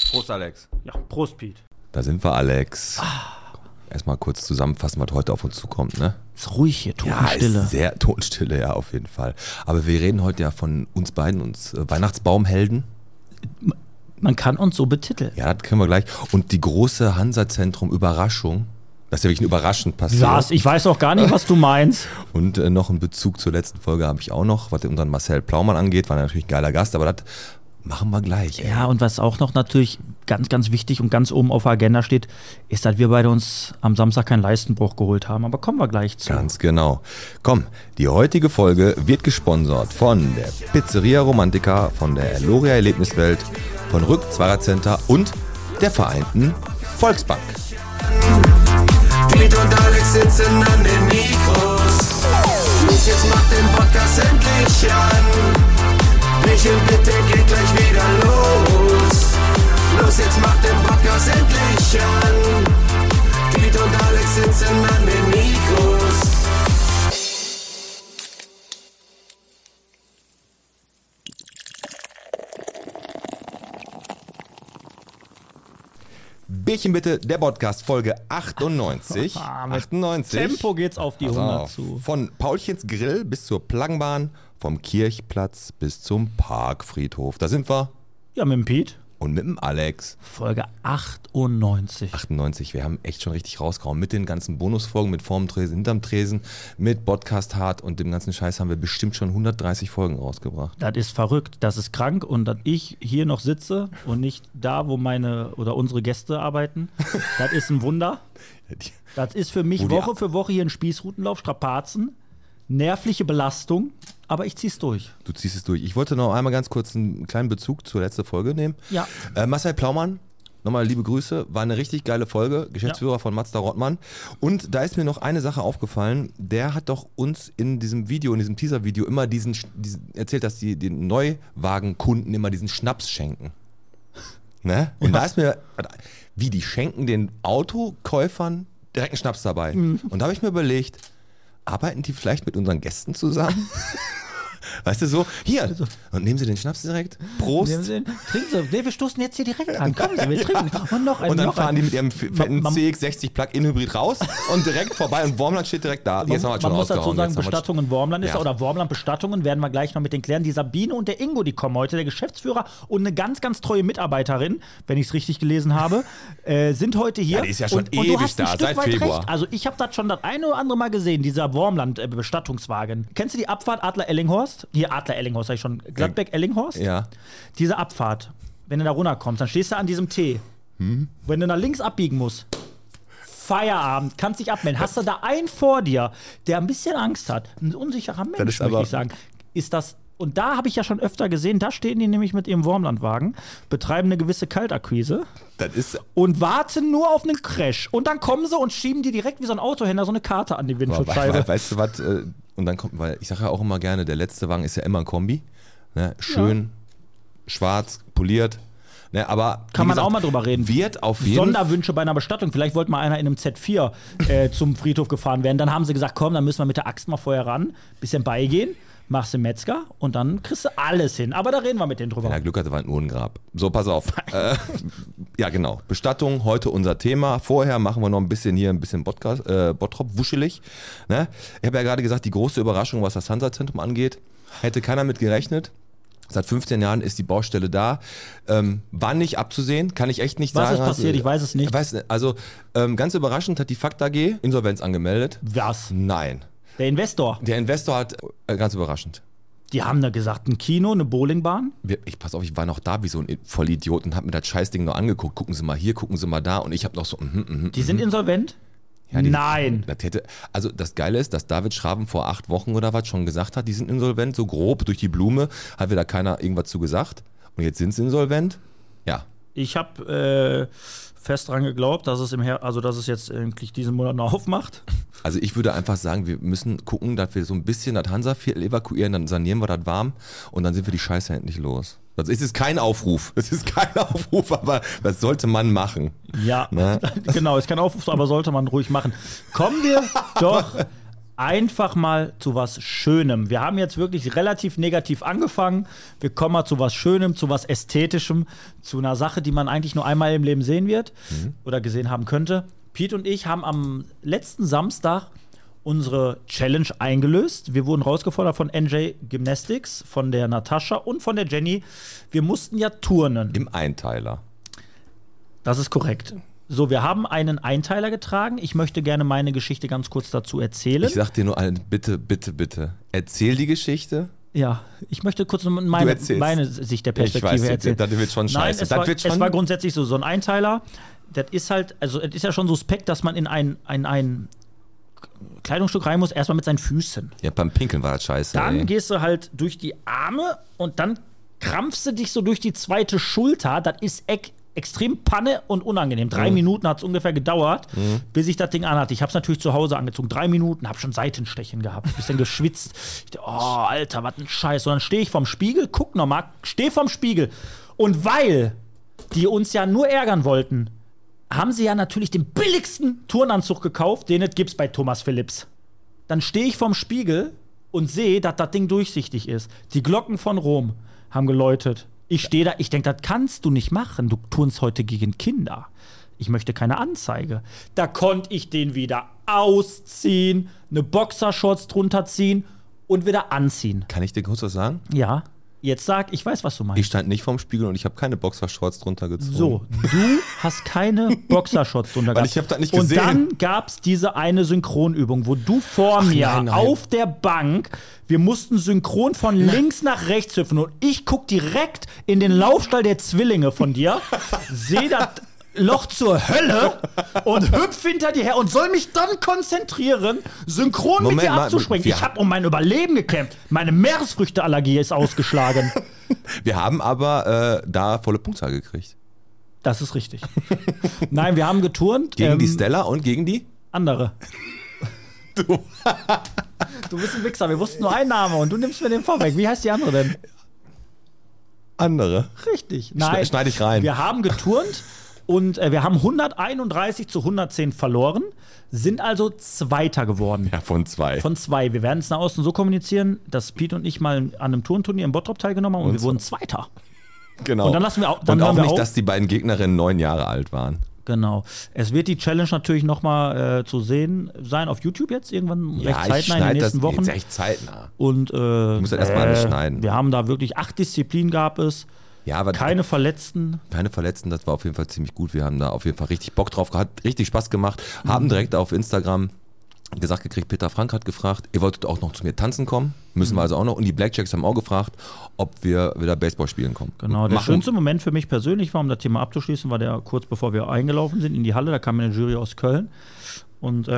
Prost, Alex. Ja, Prost, Piet. Da sind wir, Alex. Erstmal kurz zusammenfassen, was heute auf uns zukommt, ne? Ist ruhig hier, Totenstille. Ja, ist sehr Totenstille, ja, auf jeden Fall. Aber wir reden heute ja von uns beiden, uns Weihnachtsbaumhelden. Man kann uns so betiteln. Ja, das können wir gleich. Und die große Hansa-Zentrum-Überraschung. Das ist ja wirklich überraschend passiert. Was? Ich weiß auch gar nicht, was du meinst. Und noch einen Bezug zur letzten Folge habe ich auch noch, was unseren Marcel Plaumann angeht. War natürlich ein geiler Gast, aber das machen wir gleich. Ja, und was auch noch natürlich ganz, ganz wichtig und ganz oben auf der Agenda steht, ist, dass wir beide uns am Samstag keinen Leistenbruch geholt haben. Aber kommen wir gleich zu. Ganz genau. Komm, die heutige Folge wird gesponsert von der Pizzeria Romantica, von der Loria Erlebniswelt, von Rück Zwarer und der Vereinten Volksbank. Piet und Alex sitzen an den Mikros. Los, jetzt macht den Podcast endlich an. Michel, bitte geht gleich wieder los. Los, jetzt macht den Podcast endlich an. Piet und Alex sitzen an den Mikros. Bierchen bitte, der Podcast, Folge 98. 98. Tempo geht's auf die 100 zu. Von Paulchens Grill bis zur Plankenbahn, vom Kirchplatz bis zum Parkfriedhof. Da sind wir. Ja, mit dem Piet. Und mit dem Alex. Folge 98. 98, wir haben echt schon richtig rausgehauen. Mit den ganzen Bonusfolgen, mit vorm Tresen, hinterm Tresen, mit Podcast Hard und dem ganzen Scheiß haben wir bestimmt schon 130 Folgen rausgebracht. Das ist verrückt, das ist krank und dass ich hier noch sitze und nicht da, wo meine oder unsere Gäste arbeiten, das ist ein Wunder. Das ist für mich Woche für Woche hier ein Spießrutenlauf, Strapazen, nervliche Belastung, aber ich zieh's durch. Du ziehst es durch. Ich wollte noch einmal ganz kurz einen kleinen Bezug zur letzten Folge nehmen. Ja. Marcel Plaumann, nochmal liebe Grüße, war eine richtig geile Folge, Geschäftsführer von Mazda Rottmann. Und da ist mir noch eine Sache aufgefallen, der hat doch uns in diesem Video, in diesem Teaser-Video immer diesen erzählt, dass die den Neuwagenkunden immer diesen Schnaps schenken. Ne? Und da ist mir, wie die schenken den Autokäufern direkt einen Schnaps dabei. Und da habe ich mir überlegt, arbeiten die vielleicht mit unseren Gästen zusammen? Weißt du, so, hier, und nehmen Sie den Schnaps direkt, Prost. Trinken Sie, nee, wir stoßen jetzt hier direkt an, kommen Sie, wir trinken. Und noch einen, und dann noch fahren einen. die mit ihrem fetten CX-60 Plug-in-Hybrid raus und direkt vorbei und Wormland steht direkt da. Man muss dazu sagen, Bestattung in Wormland ist oder Wormland-Bestattungen werden wir gleich noch mit den klären. Die Sabine und der Ingo, die kommen heute, der Geschäftsführer und eine ganz, ganz treue Mitarbeiterin, wenn ich es richtig gelesen habe, sind heute hier. Ja, die ist ja schon und ewig du hast da, seit Februar. Recht. Also ich habe das schon das eine oder andere Mal gesehen, dieser Wormland-Bestattungswagen. Kennst du die Abfahrt Adler-Ellinghorst? Hier, Adler-Ellinghorst, sag ich schon. Gladbeck-Ellinghorst? Ja. Diese Abfahrt, wenn du da runterkommst, dann stehst du an diesem T. Wenn du nach links abbiegen musst, Feierabend, kannst dich abmelden. Hast du da einen vor dir, der ein bisschen Angst hat, ein unsicherer Mensch, möchte ich sagen, ist das. Und da habe ich ja schon öfter gesehen, da stehen die nämlich mit ihrem Wormlandwagen, betreiben eine gewisse Kaltakquise und warten nur auf einen Crash. Und dann kommen sie und schieben die direkt wie so ein Autohändler so eine Karte an die Windschutzscheibe. Weißt du was? Und dann kommt, weil ich sage ja auch immer gerne, der letzte Wagen ist ja immer ein Kombi. Ne? Schön, schwarz, poliert. Ne, aber kann man auch mal drüber reden. Wird auf jeden Sonderwünsche bei einer Bestattung. Vielleicht wollte mal einer in einem Z4 zum Friedhof gefahren werden. Dann haben sie gesagt, komm, dann müssen wir mit der Axt mal vorher ran, bisschen beigehen, machst du Metzger und dann kriegst du alles hin. Aber da reden wir mit denen drüber. Wenn er Glück hatte, war ein Urnengrab. So, pass auf. Ja, genau. Bestattung, heute unser Thema. Vorher machen wir noch ein bisschen Bottrop, wuschelig. Ne? Ich habe ja gerade gesagt, die große Überraschung, was das Hansa-Zentrum angeht, hätte keiner mit gerechnet. Seit 15 Jahren ist die Baustelle da. War nicht abzusehen, kann ich echt nicht sagen. Was ist passiert? Ich weiß es nicht. Also, ganz überraschend hat die Fakt AG Insolvenz angemeldet. Was? Nein. Der Investor. Der Investor hat, ganz überraschend. Die haben da gesagt, ein Kino, eine Bowlingbahn. Pass auf, ich war noch da wie so ein Vollidiot und hab mir das Scheißding noch angeguckt. Gucken Sie mal hier, gucken Sie mal da. Und ich habe noch so, Die sind insolvent? Ja, Nein. Also das Geile ist, dass David Schraven vor 8 Wochen oder was schon gesagt hat, die sind insolvent, so grob durch die Blume. Hat wieder keiner irgendwas zu gesagt. Und jetzt sind sie insolvent? Ja. Ich habe fest dran geglaubt, dass es jetzt eigentlich diesen Monat noch aufmacht. Also ich würde einfach sagen, wir müssen gucken, dass wir so ein bisschen das Hansa-Viertel evakuieren, dann sanieren wir das warm und dann sind wir die Scheiße endlich los. Das ist kein Aufruf. Es ist kein Aufruf, aber das sollte man machen. Ja, ne? Genau, ist kein Aufruf, aber sollte man ruhig machen. Kommen wir doch einfach mal zu was Schönem. Wir haben jetzt wirklich relativ negativ angefangen. Wir kommen mal zu was Schönem, zu was Ästhetischem, zu einer Sache, die man eigentlich nur einmal im Leben sehen wird oder gesehen haben könnte. Pete und ich haben am letzten Samstag unsere Challenge eingelöst. Wir wurden rausgefordert von NJ Gymnastics, von der Natascha und von der Jenny. Wir mussten ja turnen. Im Einteiler. Das ist korrekt. So, wir haben einen Einteiler getragen. Ich möchte gerne meine Geschichte ganz kurz dazu erzählen. Ich sag dir nur bitte, bitte, bitte. Erzähl die Geschichte. Ja, ich möchte kurz meine Sicht der Perspektive ich weiß, erzählen. Das wird schon scheiße. Nein, es war grundsätzlich so ein Einteiler. Das ist halt, also es ist ja schon suspekt, dass man in ein Kleidungsstück rein muss, erstmal mit seinen Füßen. Ja, beim Pinkeln war das scheiße. Dann gehst du halt durch die Arme und dann krampfst du dich so durch die zweite Schulter. Das ist extrem Panne und unangenehm. 3 Minuten hat es ungefähr gedauert, bis ich das Ding anhatte. Ich habe es natürlich zu Hause angezogen. 3 Minuten, habe schon Seitenstechen gehabt, bisschen geschwitzt. Ich dachte, oh, Alter, was ein Scheiß. Und dann stehe ich vorm Spiegel, guck nochmal, stehe vorm Spiegel. Und weil die uns ja nur ärgern wollten, haben sie ja natürlich den billigsten Turnanzug gekauft, den es gibt bei Thomas Phillips. Dann stehe ich vorm Spiegel und sehe, dass das Ding durchsichtig ist. Die Glocken von Rom haben geläutet. Ich stehe da, ich denke, das kannst du nicht machen. Du turnst heute gegen Kinder. Ich möchte keine Anzeige. Da konnte ich den wieder ausziehen, eine Boxershorts drunter ziehen und wieder anziehen. Kann ich dir kurz was sagen? Ja, jetzt sag, ich weiß, was du meinst. Ich stand nicht vorm Spiegel und ich habe keine Boxershorts drunter gezogen. So, du hast keine Boxershorts drunter gehabt. Weil ich habe das nicht gesehen. Und dann gab es diese eine Synchronübung, wo du vor mir nein. auf der Bank, wir mussten synchron von links nach rechts hüpfen und ich guck direkt in den Laufstall der Zwillinge von dir, sehe das Loch zur Hölle und hüpf hinter dir her und soll mich dann konzentrieren, synchron mit dir abzuspringen. Ich habe um mein Überleben gekämpft. Meine Meeresfrüchteallergie ist ausgeschlagen. Wir haben aber da volle Punktzahl gekriegt. Das ist richtig. Nein, wir haben geturnt. Gegen die Stella und gegen die? Andere. Du bist ein Wichser. Wir wussten nur einen Namen und du nimmst mir den vorweg. Wie heißt die andere denn? Andere. Richtig. Nein. Schneide ich rein. Wir haben geturnt und wir haben 131 zu 110 verloren, sind also Zweiter geworden. Ja, von 2. Von 2. Wir werden es nach außen so kommunizieren, dass Pete und ich mal an einem Turnturnier in Bottrop teilgenommen haben und wir wurden Zweiter. Genau. Und dann lassen wir und auch nicht, dass die beiden Gegnerinnen 9 Jahre alt waren. Genau. Es wird die Challenge natürlich nochmal zu sehen sein auf YouTube jetzt irgendwann recht zeitnah in den nächsten Wochen. Jetzt echt zeitnah. Und ich muss das erstmal alles schneiden. Wir haben da wirklich 8 Disziplinen gab es. Ja, aber keine Verletzten. Keine Verletzten, das war auf jeden Fall ziemlich gut. Wir haben da auf jeden Fall richtig Bock drauf gehabt, richtig Spaß gemacht. Haben direkt auf Instagram gesagt gekriegt, Peter Frank hat gefragt, ihr wolltet auch noch zu mir tanzen kommen, müssen wir also auch noch. Und die Blackjacks haben auch gefragt, ob wir wieder Baseball spielen kommen. Genau, der schönste Moment für mich persönlich war, um das Thema abzuschließen, war der kurz bevor wir eingelaufen sind in die Halle, da kam eine Jury aus Köln und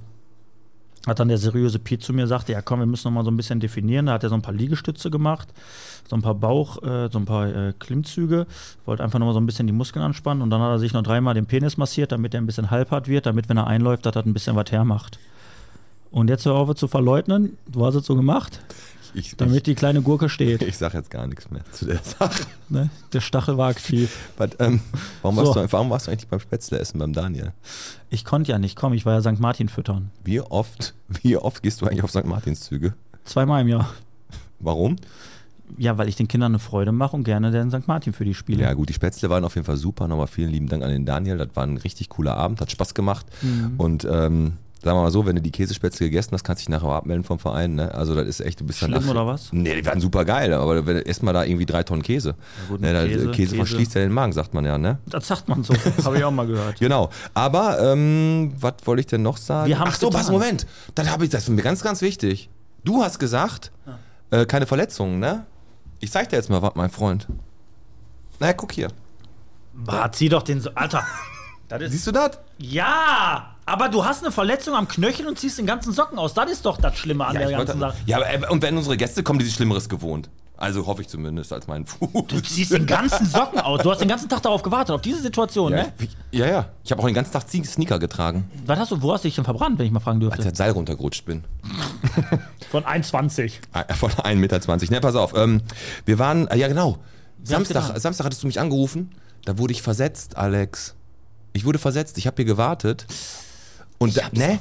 hat dann der seriöse Pete zu mir sagte, ja komm, wir müssen noch mal so ein bisschen definieren. Da hat er so ein paar Liegestütze gemacht, so ein paar so ein paar Klimmzüge, wollte einfach noch mal so ein bisschen die Muskeln anspannen und dann hat er sich noch 3-mal den Penis massiert, damit er ein bisschen halbhart wird, damit, wenn er einläuft, dass er ein bisschen was hermacht. Und jetzt hör auf zu verleugnen, du hast es so gemacht, damit die kleine Gurke steht. Ich sag jetzt gar nichts mehr zu der Sache. Ne? Der Stachel war aktiv. But, warum warst du eigentlich beim Spätzle essen beim Daniel? Ich konnte ja nicht kommen, ich war ja St. Martin füttern. Wie oft gehst du eigentlich auf St. Martins Züge? 2-mal im Jahr. Warum? Ja, weil ich den Kindern eine Freude mache und gerne den St. Martin für die spiele. Ja gut, die Spätzle waren auf jeden Fall super. Nochmal vielen lieben Dank an den Daniel. Das war ein richtig cooler Abend, hat Spaß gemacht. Und sagen wir mal so, wenn du die Käsespätzle gegessen hast, kannst du dich nachher abmelden vom Verein. Ne? Also das ist echt, du bist dann schlimm oder was? Nee, die waren super geil, aber erst mal da irgendwie 3 Tonnen Käse. Ja, gut, ne, Käse verschließt ja den Magen, sagt man ja, ne? Das sagt man so, habe ich auch mal gehört. Genau, aber was wollte ich denn noch sagen? Wir Ach so, was, Moment, das ist mir ganz, ganz wichtig. Du hast gesagt, keine Verletzungen, ne? Ich zeig dir jetzt mal was, mein Freund. Na, guck hier. Zieh doch den so, Alter. Siehst du das? Ja! Aber du hast eine Verletzung am Knöchel und ziehst den ganzen Socken aus. Das ist doch das Schlimme an der ganzen Sache. Ja, aber und wenn unsere Gäste kommen, die sind Schlimmeres gewohnt. Also hoffe ich zumindest als meinen Fuß. Du ziehst den ganzen Socken aus. Du hast den ganzen Tag darauf gewartet, auf diese Situation, ja, ne? Ja. Ich habe auch den ganzen Tag Sneaker getragen. Wo hast du dich denn verbrannt, wenn ich mal fragen dürfte? Als ich das Seil runtergerutscht bin. Von 1,20. Von 1,20 Meter. Ne, pass auf. Wir waren, ja genau. Samstag hattest du mich angerufen. Da wurde ich versetzt, Alex. Ich wurde versetzt. Ich habe hier gewartet. Und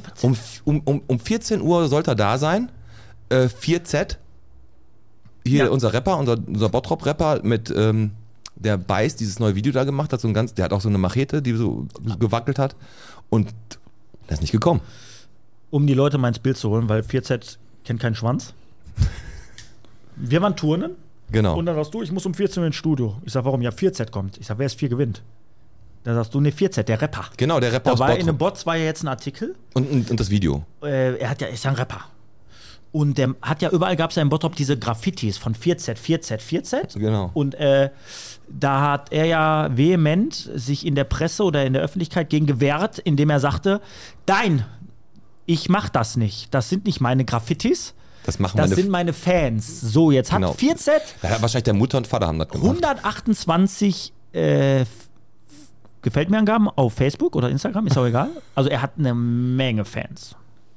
um 14 Uhr sollte er da sein. 4Z. Hier unser Rapper, unser Bottrop-Rapper mit der Beiß dieses neue Video da gemacht hat, der hat auch so eine Machete, die so gewackelt hat. Und der ist nicht gekommen. Um die Leute mal ins Bild zu holen, weil 4Z kennt keinen Schwanz. Wir waren turnen. Genau. Und dann sagst du, ich muss um 14 Uhr ins Studio. Ich sag, warum? Ja, 4Z kommt. Ich sag, wer ist 4 gewinnt? Dann sagst du, nee, 4Z, der Rapper. Genau, der Rapper aus Bottrop. In Bottrop. den Bots war ja jetzt ein Artikel. Und das Video. Ist ja ein Rapper. Und der hat ja überall, gab es ja in Bottrop diese Graffitis von 4Z, 4Z, 4Z. Genau. Und da hat er ja vehement sich in der Presse oder in der Öffentlichkeit gegen gewehrt, indem er sagte, nein, ich mach das nicht. Das sind nicht meine Graffitis. Das sind meine Fans. So, jetzt hat 4Z. Ja, wahrscheinlich der Mutter und Vater haben das gemacht. 128 gefällt mir Angaben auf Facebook oder Instagram, ist auch egal. Also er hat eine Menge Fans.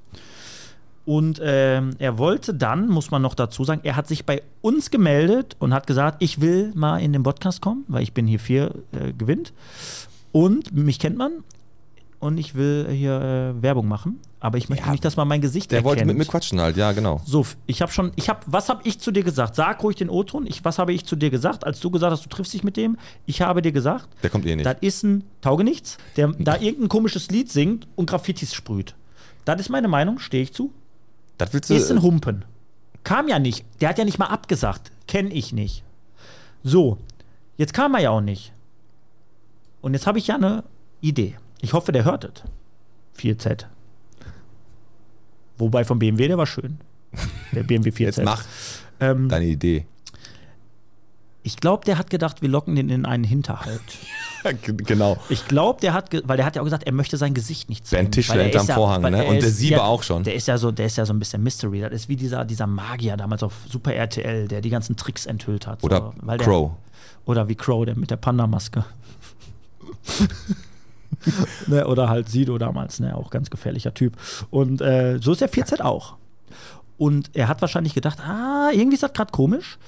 Und er wollte dann, muss man noch dazu sagen, er hat sich bei uns gemeldet und hat gesagt, ich will mal in den Podcast kommen, weil ich bin hier 4 gewinnt. Und mich kennt man. Und ich will hier Werbung machen. Aber ich möchte nicht, dass man mein Gesicht erkennt. Der wollte mit mir quatschen halt, ja, genau. So, was habe ich zu dir gesagt? Sag ruhig den O-Ton. Was habe ich zu dir gesagt, als du gesagt hast, du triffst dich mit dem? Ich habe dir gesagt, der kommt nicht. Das ist ein Taugenichts, der da irgendein komisches Lied singt und Graffitis sprüht. Das ist meine Meinung, stehe ich zu. Das willst du, ist ein Humpen. Kam ja nicht. Der hat ja nicht mal abgesagt. Kenn ich nicht. So, jetzt kam er ja auch nicht. Und jetzt habe ich ja eine Idee. Ich hoffe, der hört es. 4Z. Wobei vom BMW, der war schön. Der BMW 4Z. Jetzt mach deine Idee. Ich glaube, der hat gedacht, wir locken den in einen Hinterhalt. Genau. Ich glaube, weil der hat ja auch gesagt, er möchte sein Gesicht nicht zeigen. Ben Tischler hinterm Vorhang, ne? Und der Sieber auch schon. Der ist ja so ein bisschen Mystery. Das ist wie dieser Magier damals auf Super RTL, der die ganzen Tricks enthüllt hat. Oder so, Crow. Oder wie Crow, der mit der Panda-Maske. Ne, oder halt Sido damals, ne, auch ganz gefährlicher Typ. Und so ist der 4Z auch. Und er hat wahrscheinlich gedacht, irgendwie ist das gerade komisch.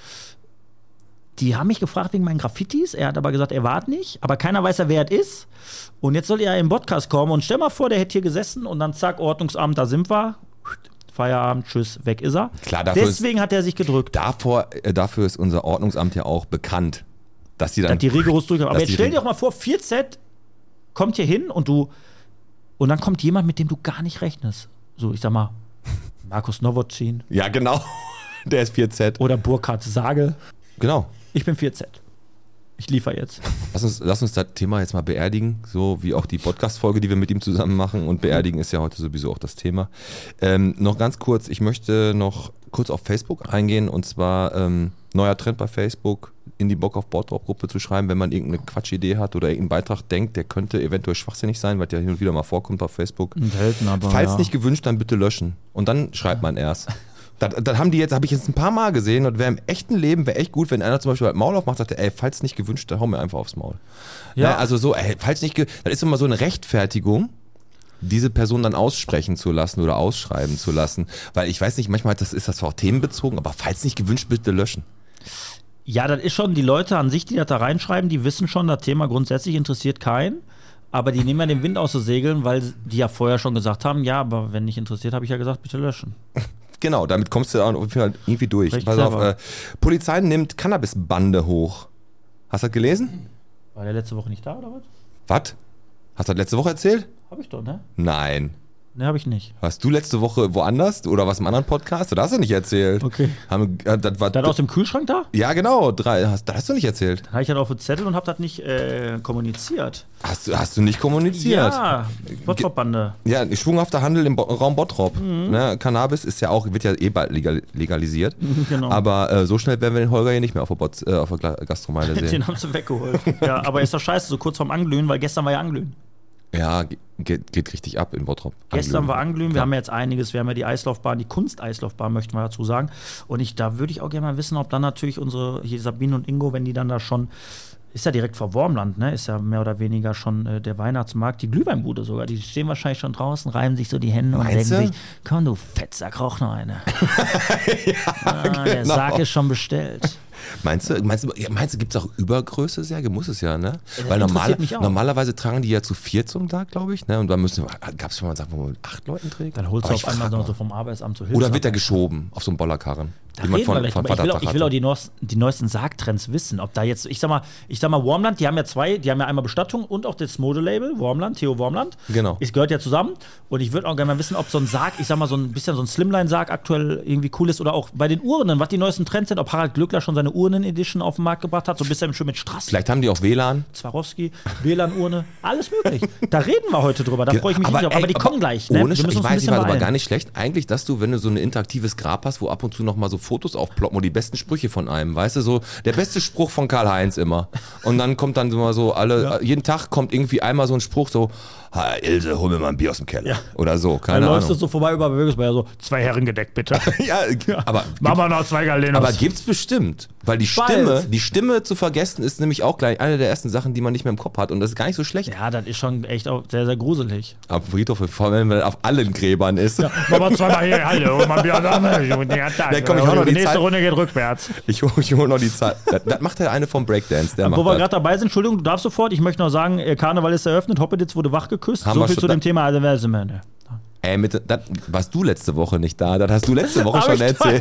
Die haben mich gefragt wegen meinen Graffitis. Er hat aber gesagt, er war nicht. Aber keiner weiß ja, wer es ist. Und jetzt soll er im Podcast kommen. Und stell mal vor, der hätte hier gesessen und dann zack, Ordnungsamt, da sind wir. Feierabend, tschüss, weg ist er. Klar, deswegen hat er sich gedrückt. Dafür ist unser Ordnungsamt ja auch bekannt. Dass die rigoros durchkommen. Aber jetzt stell dir doch mal vor, 4Z kommt hier hin und dann kommt jemand, mit dem du gar nicht rechnest. So, ich sag mal, Markus Nowotny. Ja, genau. Der ist 4Z. Oder Burkhard Sagel. Genau. Ich bin 4Z. Ich liefere jetzt. Lass uns das Thema jetzt mal beerdigen, so wie auch die Podcast-Folge, die wir mit ihm zusammen machen. Und beerdigen ist ja heute sowieso auch das Thema. Noch ganz kurz, ich möchte noch kurz auf Facebook eingehen. Und zwar neuer Trend bei Facebook, in die Bock auf Bottrop-Gruppe zu schreiben, wenn man irgendeine Quatschidee hat oder irgendeinen Beitrag denkt, der könnte eventuell schwachsinnig sein, weil der hin und wieder mal vorkommt auf Facebook. Selten, aber falls nicht gewünscht, dann bitte löschen. Und dann schreibt man erst. Das habe ich jetzt ein paar Mal gesehen und wäre im echten Leben, wäre echt gut, wenn einer zum Beispiel halt Maul aufmacht, sagt, falls nicht gewünscht, dann hau mir einfach aufs Maul. Ja. Also so, falls nicht, das ist immer so eine Rechtfertigung, diese Person dann aussprechen zu lassen oder ausschreiben zu lassen. Weil ich weiß nicht, manchmal ist das zwar auch themenbezogen, aber falls nicht gewünscht, bitte löschen. Ja, das ist schon, die Leute an sich, die das da reinschreiben, die wissen schon, das Thema grundsätzlich interessiert keinen. Aber die nehmen ja den Wind aus den Segeln, weil die ja vorher schon gesagt haben, ja, aber wenn nicht interessiert, habe ich ja gesagt, bitte löschen. Genau, damit kommst du auch irgendwie durch. Pass auf, Polizei nimmt Cannabis-Bande hoch. Hast du das gelesen? War der letzte Woche nicht da, oder was? Was? Hast du das letzte Woche erzählt? Hab ich doch, ne? Nein. Ne, habe ich nicht. Warst du letzte Woche woanders oder was im anderen Podcast? Das hast du nicht erzählt. Okay. Das aus dem Kühlschrank da? Ja, genau. Das hast du nicht erzählt. Dann habe ich das auf den Zettel und habe das nicht kommuniziert. Hast du nicht kommuniziert? Ja, Bottrop-Bande. Ja, schwunghafter Handel im Raum Bottrop. Ne, Cannabis wird ja eh bald legalisiert. Genau. Aber so schnell werden wir den Holger hier nicht mehr auf der Gastromeile sehen. Den haben sie weggeholt. Ja, aber ist doch scheiße, so kurz vorm Anglühen, weil gestern war ja Anglühen. Ja, geht richtig ab in Bottrop. Gestern war Anglühen, wir haben ja jetzt einiges, wir haben ja die Eislaufbahn, die Kunsteislaufbahn, möchten wir dazu sagen. Und da würde ich auch gerne mal wissen, ob dann natürlich unsere, hier Sabine und Ingo, wenn die dann da schon, ist ja direkt vor Wormland, ne? Ist ja mehr oder weniger schon der Weihnachtsmarkt, die Glühweinbude sogar, die stehen wahrscheinlich schon draußen, reiben sich so die Hände und denken sich, komm du Fettsack, rauch noch eine. Der genau. Sarg ist schon bestellt. Meinst du, gibt es auch Übergröße, Serge? Muss es ja, ne? das Weil interessiert mich auch. normalerweise tragen die ja zu 4 zum Tag, glaube ich, ne? Und dann gab es schon mal Sachen, wo man mit 8 Leuten trägt? Dann holst Aber du ich auf einmal frag so mal. vom Arbeitsamt zur Hilfe. Oder wird der geschoben auf so einen Bollerkarren? Da den man reden wir gleich von drüber. Vatertag Ich will auch hatte. die neuesten Sargtrends wissen. Ob da jetzt, ich sag mal, Wormland, die haben ja einmal Bestattung und auch das Modelabel, Wormland, Theo Wormland. Genau. Es gehört ja zusammen. Und ich würde auch gerne mal wissen, ob so ein Sarg, ich sag mal, so ein bisschen so ein Slimline-Sarg aktuell irgendwie cool ist. Oder auch bei den Urnen, was die neuesten Trends sind. Ob Harald Glöckler schon seine Urnen-Edition auf den Markt gebracht hat. So ein bisschen schön mit Strass, Vielleicht haben die auch WLAN. Swarovski, WLAN-Urne, alles möglich. Da reden wir heute drüber. Da freue ich mich nicht drauf. Aber die kommen gleich. Ne? Ohne Wir müssen ich uns ein weiß, bisschen ich weiß aber beeilen. gar nicht schlecht. Eigentlich, dass du, wenn du so ein interaktives Grab hast, wo ab und zu noch mal so Fotos aufploppen und die besten Sprüche von einem, weißt du, so der beste Spruch von Karl-Heinz immer. Und dann kommt dann immer so jeden Tag kommt irgendwie einmal so ein Spruch so, Ilse, hol mir mal ein Bier aus dem Keller. Ja. Oder so, Dann keine läufst du Ahnung. so vorbei über Bewegungsbeier, so 2 Herren gedeckt, bitte. Ja, aber Machen wir noch 2 Galenos. Aber gibt's bestimmt, weil Bald. die Stimme zu vergessen ist nämlich auch gleich eine der ersten Sachen, die man nicht mehr im Kopf hat und das ist gar nicht so schlecht. Ja, das ist schon echt auch sehr, sehr gruselig. Am Friedhof, vor allem, wenn das auf allen Gräbern ist. Ja, machen wir zweimal hier, hallo, mal Bier zusammen. Da komm ich auch noch die die nächste Zeit. Runde geht rückwärts. Ich hol noch die Zeit. Das macht der eine vom Breakdance, der Wo macht wir das. gerade dabei sind, Entschuldigung, du darfst sofort, ich möchte noch sagen, Karneval ist eröffnet, Hoppeditz wurde wach geküsst. Haben So wir viel schon- zu dem Thema. Also, wer ist immer, ne? Warst du letzte Woche nicht da? Das hast du letzte Woche schon erzählt.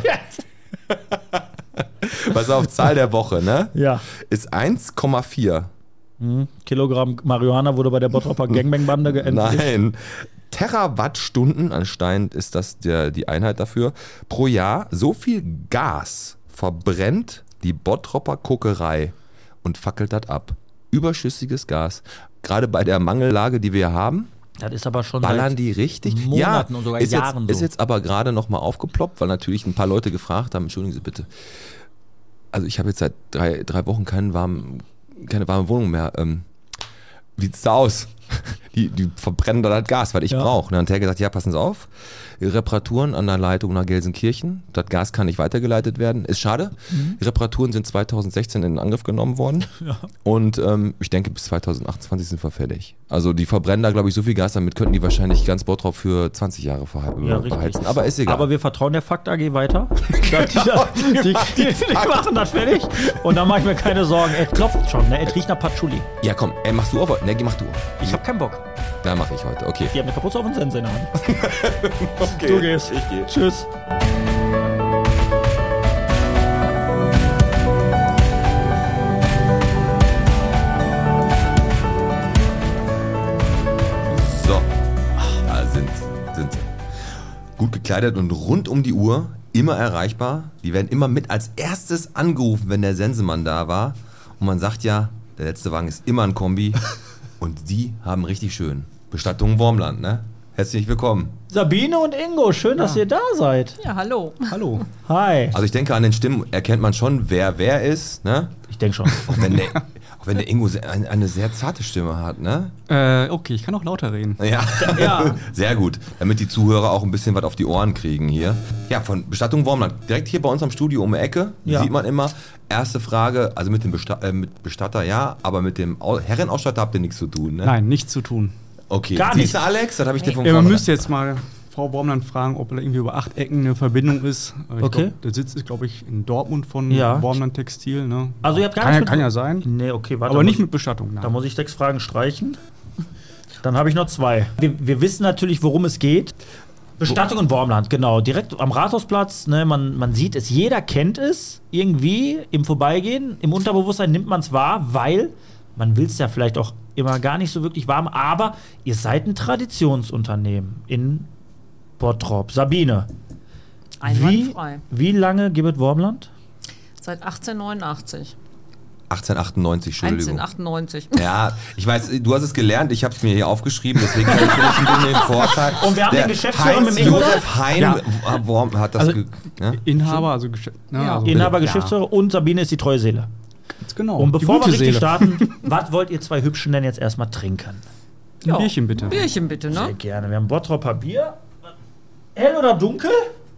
Pass auf, Zahl der Woche, ne? Ja. Ist 1,4. Kilogramm Marihuana wurde bei der Bottropper Gangbang-Bande geendet. Nein. Terawattstunden, anscheinend ist das die Einheit dafür, pro Jahr. So viel Gas verbrennt die Bottropper Kokerei und fackelt das ab. Überschüssiges Gas. Gerade bei der Mangellage, die wir haben, Das ist aber schon ballern seit die richtig. Monaten und sogar ist Jahren jetzt, ist so. jetzt aber gerade nochmal aufgeploppt, weil natürlich ein paar Leute gefragt haben, entschuldigen Sie bitte, also ich habe jetzt seit drei Wochen keine warme Wohnung mehr. Wie sieht's da aus? Die verbrennen da das Gas, was ich brauche. Dann hat er gesagt, ja, passen Sie auf, Reparaturen an der Leitung nach Gelsenkirchen, das Gas kann nicht weitergeleitet werden, ist schade. Die Reparaturen sind 2016 in Angriff genommen worden und ich denke, bis 2028 sind wir fertig. Also die verbrennen da, glaube ich, so viel Gas, damit könnten die wahrscheinlich ganz Bottrop für 20 Jahre beheizen. Aber ist egal. Aber wir vertrauen der Fakt AG weiter. die machen das fertig. Und dann mache ich mir keine Sorgen. Es klopft schon, ne? Es riecht nach Patchouli. Ja, komm, machst du auch? Ne, mach du. Ich habe keinen Bock. Da mache ich heute, okay. Die haben eine Kapuze auf den Sense in der Hand. Okay, Du gehst. ich gehe. Tschüss. So, da sind sie. Gut gekleidet und rund um die Uhr, immer erreichbar. Die werden immer mit als erstes angerufen, wenn der Sensemann da war. Und man sagt ja, der letzte Wagen ist immer ein Kombi. Und die haben richtig schön. Bestattung Wormland, ne? Herzlich willkommen. Sabine und Ingo, schön, dass ihr da seid. Ja, hallo. Hallo. Hi. Also ich denke, an den Stimmen erkennt man schon, wer ist, ne? Ich denke schon. Auch wenn der Ingo eine sehr zarte Stimme hat, ne? Okay, ich kann auch lauter reden. Ja. Ja. Sehr gut, damit die Zuhörer auch ein bisschen was auf die Ohren kriegen hier. Ja, von Bestattung Wormland. Direkt hier bei uns am Studio um die Ecke, Ja. sieht man immer. Erste Frage, also mit dem mit Bestatter ja, aber mit dem Herrenausstatter habt ihr nichts zu tun, ne? Nein, nichts zu tun. Okay, Gar siehst nichts. du, Alex? Das habe ich dir von Ja, man vornherein- müsste jetzt mal Frau Wormland fragen, ob da irgendwie über 8 Ecken eine Verbindung ist. Ich Okay. glaub, der Sitz ist, glaube ich, in Dortmund von Ja. Wormland Textil. Ne? Also ihr habt gar kann, nichts ja, mit- kann ja sein. Nee, okay, warte. Aber nicht muss- mit Bestattung. Nein. Da muss ich 6 Fragen streichen. Dann habe ich noch 2. Wir wissen natürlich, worum es geht. Bestattung in Wormland, genau. Direkt am Rathausplatz. Ne, man sieht es, jeder kennt es. Irgendwie im Vorbeigehen, im Unterbewusstsein nimmt man es wahr, weil man will es ja vielleicht auch immer gar nicht so wirklich warm. Aber ihr seid ein Traditionsunternehmen in Bottrop. Sabine, Einwandfrei. wie lange gibt es Wormland? Seit 1889. 1898, Entschuldigung. 1898. Ja, ich weiß, du hast es gelernt, ich habe es mir hier aufgeschrieben, deswegen habe ich vielleicht ein bisschen den Vorteil. Und wir haben den Geschäftsführer Heinz mit dem Ingo. Josef Hein Ja. Worm hat das Also, ne? Inhaber, also, ne, Ja. also Inhaber, Geschäftsführer und Sabine ist die treue Seele. ganz genau. Und Die bevor wir gute richtig Seele. starten, was wollt ihr 2 Hübschen denn jetzt erstmal trinken? Ein Bierchen bitte. Bierchen bitte, Sehr ne? gerne. Wir haben Bottropper Bier. Hell oder dunkel?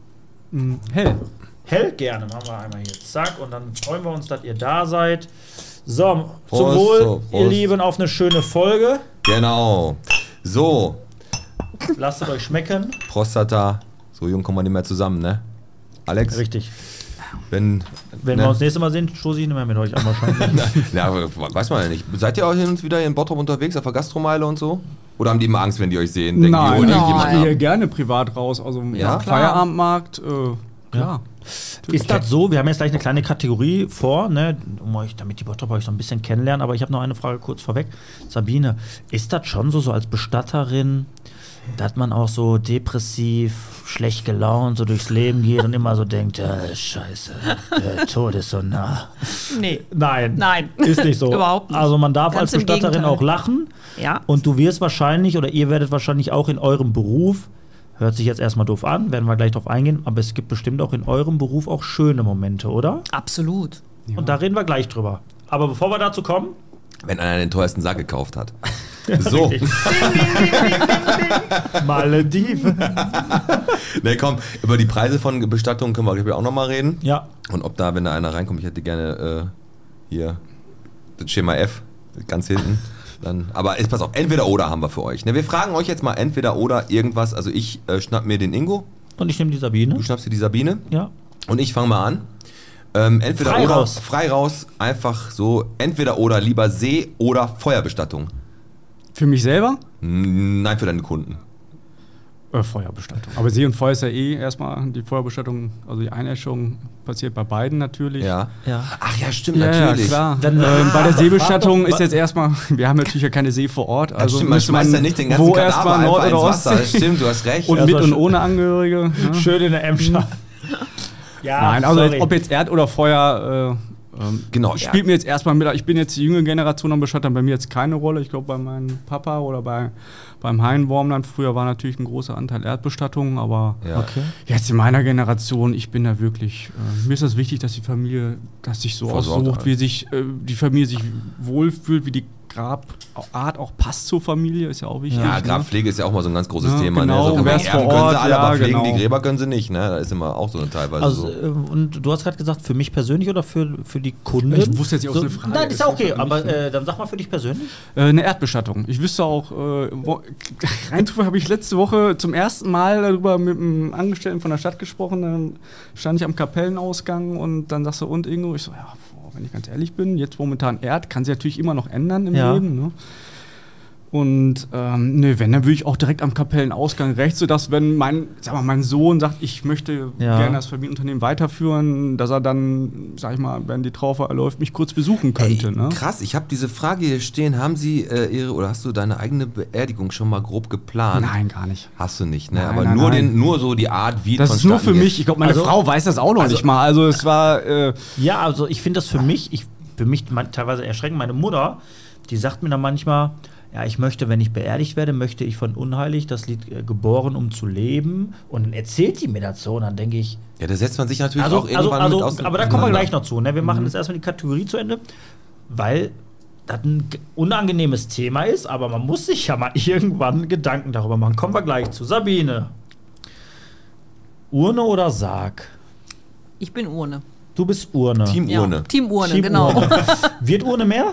Hell. Hell, gerne. Machen wir einmal hier. Zack. Und dann freuen wir uns, dass ihr da seid. So, zum Prost, Wohl, so, ihr Prost. Lieben, auf eine schöne Folge. Genau. So, Lasst es euch schmecken. Prostata, so jung kommen wir nicht mehr zusammen, ne? Alex? Richtig. Wenn wir uns das nächste Mal sehen, stoße ich nicht mehr mit euch an wahrscheinlich. Ja, weiß man ja nicht. Seid ihr auch hin und wieder in Bottrop unterwegs, auf der Gastromeile und so? Oder haben die immer Angst, wenn die euch sehen? Denken Nein, die, ich irgendjemand gehe gerne privat raus. Also Ja? Feierabendmarkt, klar. Ist das so? Wir haben jetzt gleich eine kleine Kategorie vor, ne, damit die Bottrop euch so ein bisschen kennenlernen. Aber ich habe noch eine Frage kurz vorweg. Sabine, ist das schon so als Bestatterin, dass man auch so depressiv, schlecht gelaunt so durchs Leben geht und immer so denkt, scheiße, der Tod ist so nah? Nee. Nein, ist nicht so. Überhaupt nicht. Also man darf Ganz als im Bestatterin Gegenteil. auch lachen. Ja. Und du wirst wahrscheinlich, oder ihr werdet wahrscheinlich auch in eurem Beruf, hört sich jetzt erstmal doof an, werden wir gleich drauf eingehen, aber es gibt bestimmt auch in eurem Beruf auch schöne Momente, oder? Absolut. Und da reden wir gleich drüber. Aber bevor wir dazu kommen, Wenn einer den teuersten Sack gekauft hat. So. Malediven. Ne, komm, über die Preise von Bestattungen können wir glaube ich auch nochmal reden. Ja, Und ob da, wenn da einer reinkommt, ich hätte gerne hier das Schema F, ganz hinten. Dann, aber pass auf, entweder oder haben wir für euch. Ne, wir fragen euch jetzt mal entweder oder irgendwas. Also ich schnapp mir den Ingo, und ich nehme die Sabine. du schnappst dir die Sabine Ja. und ich fange mal an. Entweder Frei oder, raus. frei raus, einfach so, entweder oder, lieber See- oder Feuerbestattung. Für mich selber? Nein, für deine Kunden. Feuerbestattung. Aber See und Feuer ist ja erstmal die Feuerbestattung, also die Einäschung passiert bei beiden natürlich. Ja. Ja. Ach ja, stimmt, Ja, natürlich. klar. Dann- Bei der Seebestattung frag doch, ist jetzt erstmal, wir haben natürlich ja keine See vor Ort. Also stimmt, man müsste schmeißt ja nicht den ganzen wo Kadaver erstmal einfach Nord- ins oder Wasser. Ostsee. Stimmt, du hast recht. Und Ja, mit das und war ohne Angehörige. Ja. Schön in der Emscher. Ja, Nein, also sorry. ob jetzt Erd oder Feuer, Genau, spielt mir jetzt erstmal mit. Ich bin jetzt die junge Generation am Bestattern, bei mir jetzt keine Rolle. Ich glaube, bei meinem Papa oder beim Hein Wormland früher war natürlich ein großer Anteil Erdbestattung, aber Ja. Okay. jetzt in meiner Generation, ich bin da wirklich, mir ist das wichtig, dass die Familie das sich so Versorgt aussucht, halt. wie sich die Familie sich wohlfühlt, wie die Grabart auch passt zur Familie, ist ja auch wichtig. Ja, ne? Grabpflege ist ja auch mal so ein ganz großes Ja, Thema. genau, Ne? So, wer ist Erben vor können sie Ort, alle, ja, aber pflegen genau. die Gräber können sie nicht. Ne? Da ist immer auch so eine teilweise Also, so. und du hast gerade gesagt, für mich persönlich oder für die Kunden? Ich wusste jetzt nicht, ob es eine Frage Nein, ist ja ist. okay, Für mich, aber ne? dann sag mal für dich persönlich. Eine Erdbestattung. Ich wüsste auch, rein zufällig habe ich letzte Woche zum ersten Mal darüber mit einem Angestellten von der Stadt gesprochen. Dann stand ich am Kapellenausgang und dann sagst du, und Ingo? Ich so, ja, wenn ich ganz ehrlich bin, jetzt momentan Erd, kann sich natürlich immer noch ändern im Ja. Leben. Ne? Und wenn, dann würde ich auch direkt am Kapellenausgang rechts, sodass wenn mein Sohn sagt, ich möchte Ja. gerne das Familienunternehmen weiterführen, dass er dann, sag ich mal, wenn die Trauer erläuft, mich kurz besuchen könnte. Ey, Ne? krass, ich habe diese Frage hier stehen. Haben Sie oder hast du deine eigene Beerdigung schon mal grob geplant? Nein, gar nicht. Hast du nicht, ne? Nein, Aber nein, nur, nein. nur so die Art, wie Das ist nur für vonstatten geht. mich. Ich glaube, meine Also- Frau weiß das auch noch nicht mal. Also es war Ja, also ich finde das für mich teilweise erschreckend. Meine Mutter, die sagt mir dann manchmal, ja, ich möchte, wenn ich beerdigt werde, möchte ich von Unheilig das Lied Geboren, um zu leben. Und dann erzählt die mir das so und dann denke ich, Ja, da setzt man sich natürlich auch irgendwann mit aus. aber da kommen wir gleich noch zu. Ne? Wir machen jetzt erstmal die Kategorie zu Ende, weil das ein unangenehmes Thema ist, aber man muss sich ja mal irgendwann Gedanken darüber machen. Kommen wir gleich zu. Sabine. Urne oder Sarg? Ich bin Urne. Du bist Urne. Teamurne. Ja, Team Urne, Team genau. Urne. Wird Urne mehr?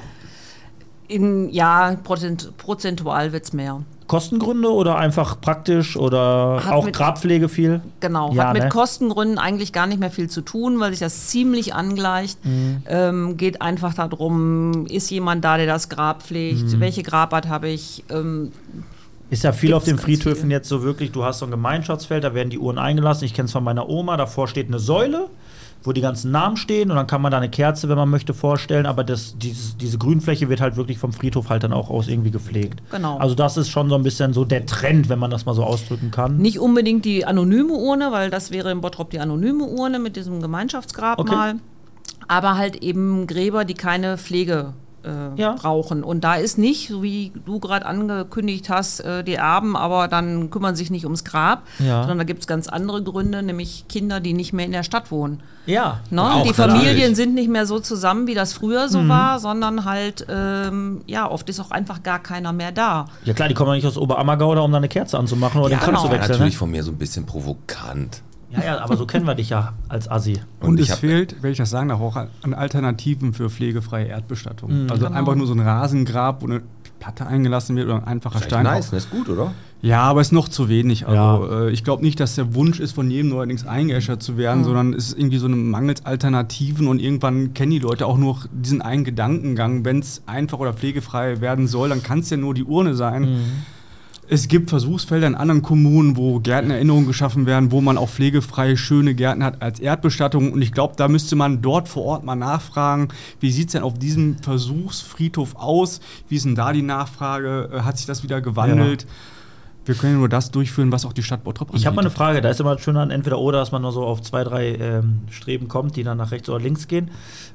Prozentual wird es mehr. Kostengründe oder einfach praktisch oder Hat auch mit- Grabpflege viel? Genau, Ja, hat mit ne? Kostengründen eigentlich gar nicht mehr viel zu tun, weil sich das ziemlich angleicht. Geht einfach darum, ist jemand da, der das Grab pflegt? Welche Grabart habe ich? Ist ja viel auf den Gibt's ganz Friedhöfen viel. jetzt so wirklich, du hast so ein Gemeinschaftsfeld, da werden die Uhren eingelassen. Ich kenne es von meiner Oma, davor steht eine Säule, wo die ganzen Namen stehen und dann kann man da eine Kerze, wenn man möchte, vorstellen, aber diese Grünfläche wird halt wirklich vom Friedhof halt dann auch aus irgendwie gepflegt. Genau. Also das ist schon so ein bisschen so der Trend, wenn man das mal so ausdrücken kann. Nicht unbedingt die anonyme Urne, weil das wäre in Bottrop die anonyme Urne mit diesem Gemeinschaftsgrabmal. Aber halt eben Gräber, die keine Pflege Ja. brauchen. Und da ist nicht, so wie du gerade angekündigt hast, die Erben, aber dann kümmern sich nicht ums Grab, Ja. sondern da gibt es ganz andere Gründe, nämlich Kinder, die nicht mehr in der Stadt wohnen. Ja. Ne? Auch Die natürlich. Familien sind nicht mehr so zusammen, wie das früher so war, sondern halt, oft ist auch einfach gar keiner mehr da. Ja klar, die kommen ja nicht aus Oberammergau da, um da eine Kerze anzumachen oder den Kranz zu genau. wechseln. Natürlich Ne? von mir so ein bisschen provokant. Ja, aber so kennen wir dich ja als Assi. Und ich es hab- fehlt, wenn ich das sagen darf, auch an Alternativen für pflegefreie Erdbestattung. Also Genau. einfach nur so ein Rasengrab, wo eine Platte eingelassen wird oder ein einfacher Ist Stein. nice, das ist gut, oder? Ja, aber ist noch zu wenig. Also ich glaube nicht, dass der Wunsch ist, von jedem neuerdings eingeäschert zu werden, sondern es ist irgendwie so eine mangels Alternativen und irgendwann kennen die Leute auch nur diesen einen Gedankengang. Wenn es einfach oder pflegefrei werden soll, dann kann es ja nur die Urne sein. Es gibt Versuchsfelder in anderen Kommunen, wo Gärtenerinnerungen geschaffen werden, wo man auch pflegefreie, schöne Gärten hat als Erdbestattung. Und ich glaube, da müsste man dort vor Ort mal nachfragen, wie sieht es denn auf diesem Versuchsfriedhof aus? Wie ist denn da die Nachfrage? Hat sich das wieder gewandelt? Ja. Wir können nur das durchführen, was auch die Stadt Bottrop anbietet. Ich habe mal eine Frage, da ist immer schön an entweder oder, dass man nur so auf 2, 3 Streben kommt, die dann nach rechts oder links gehen.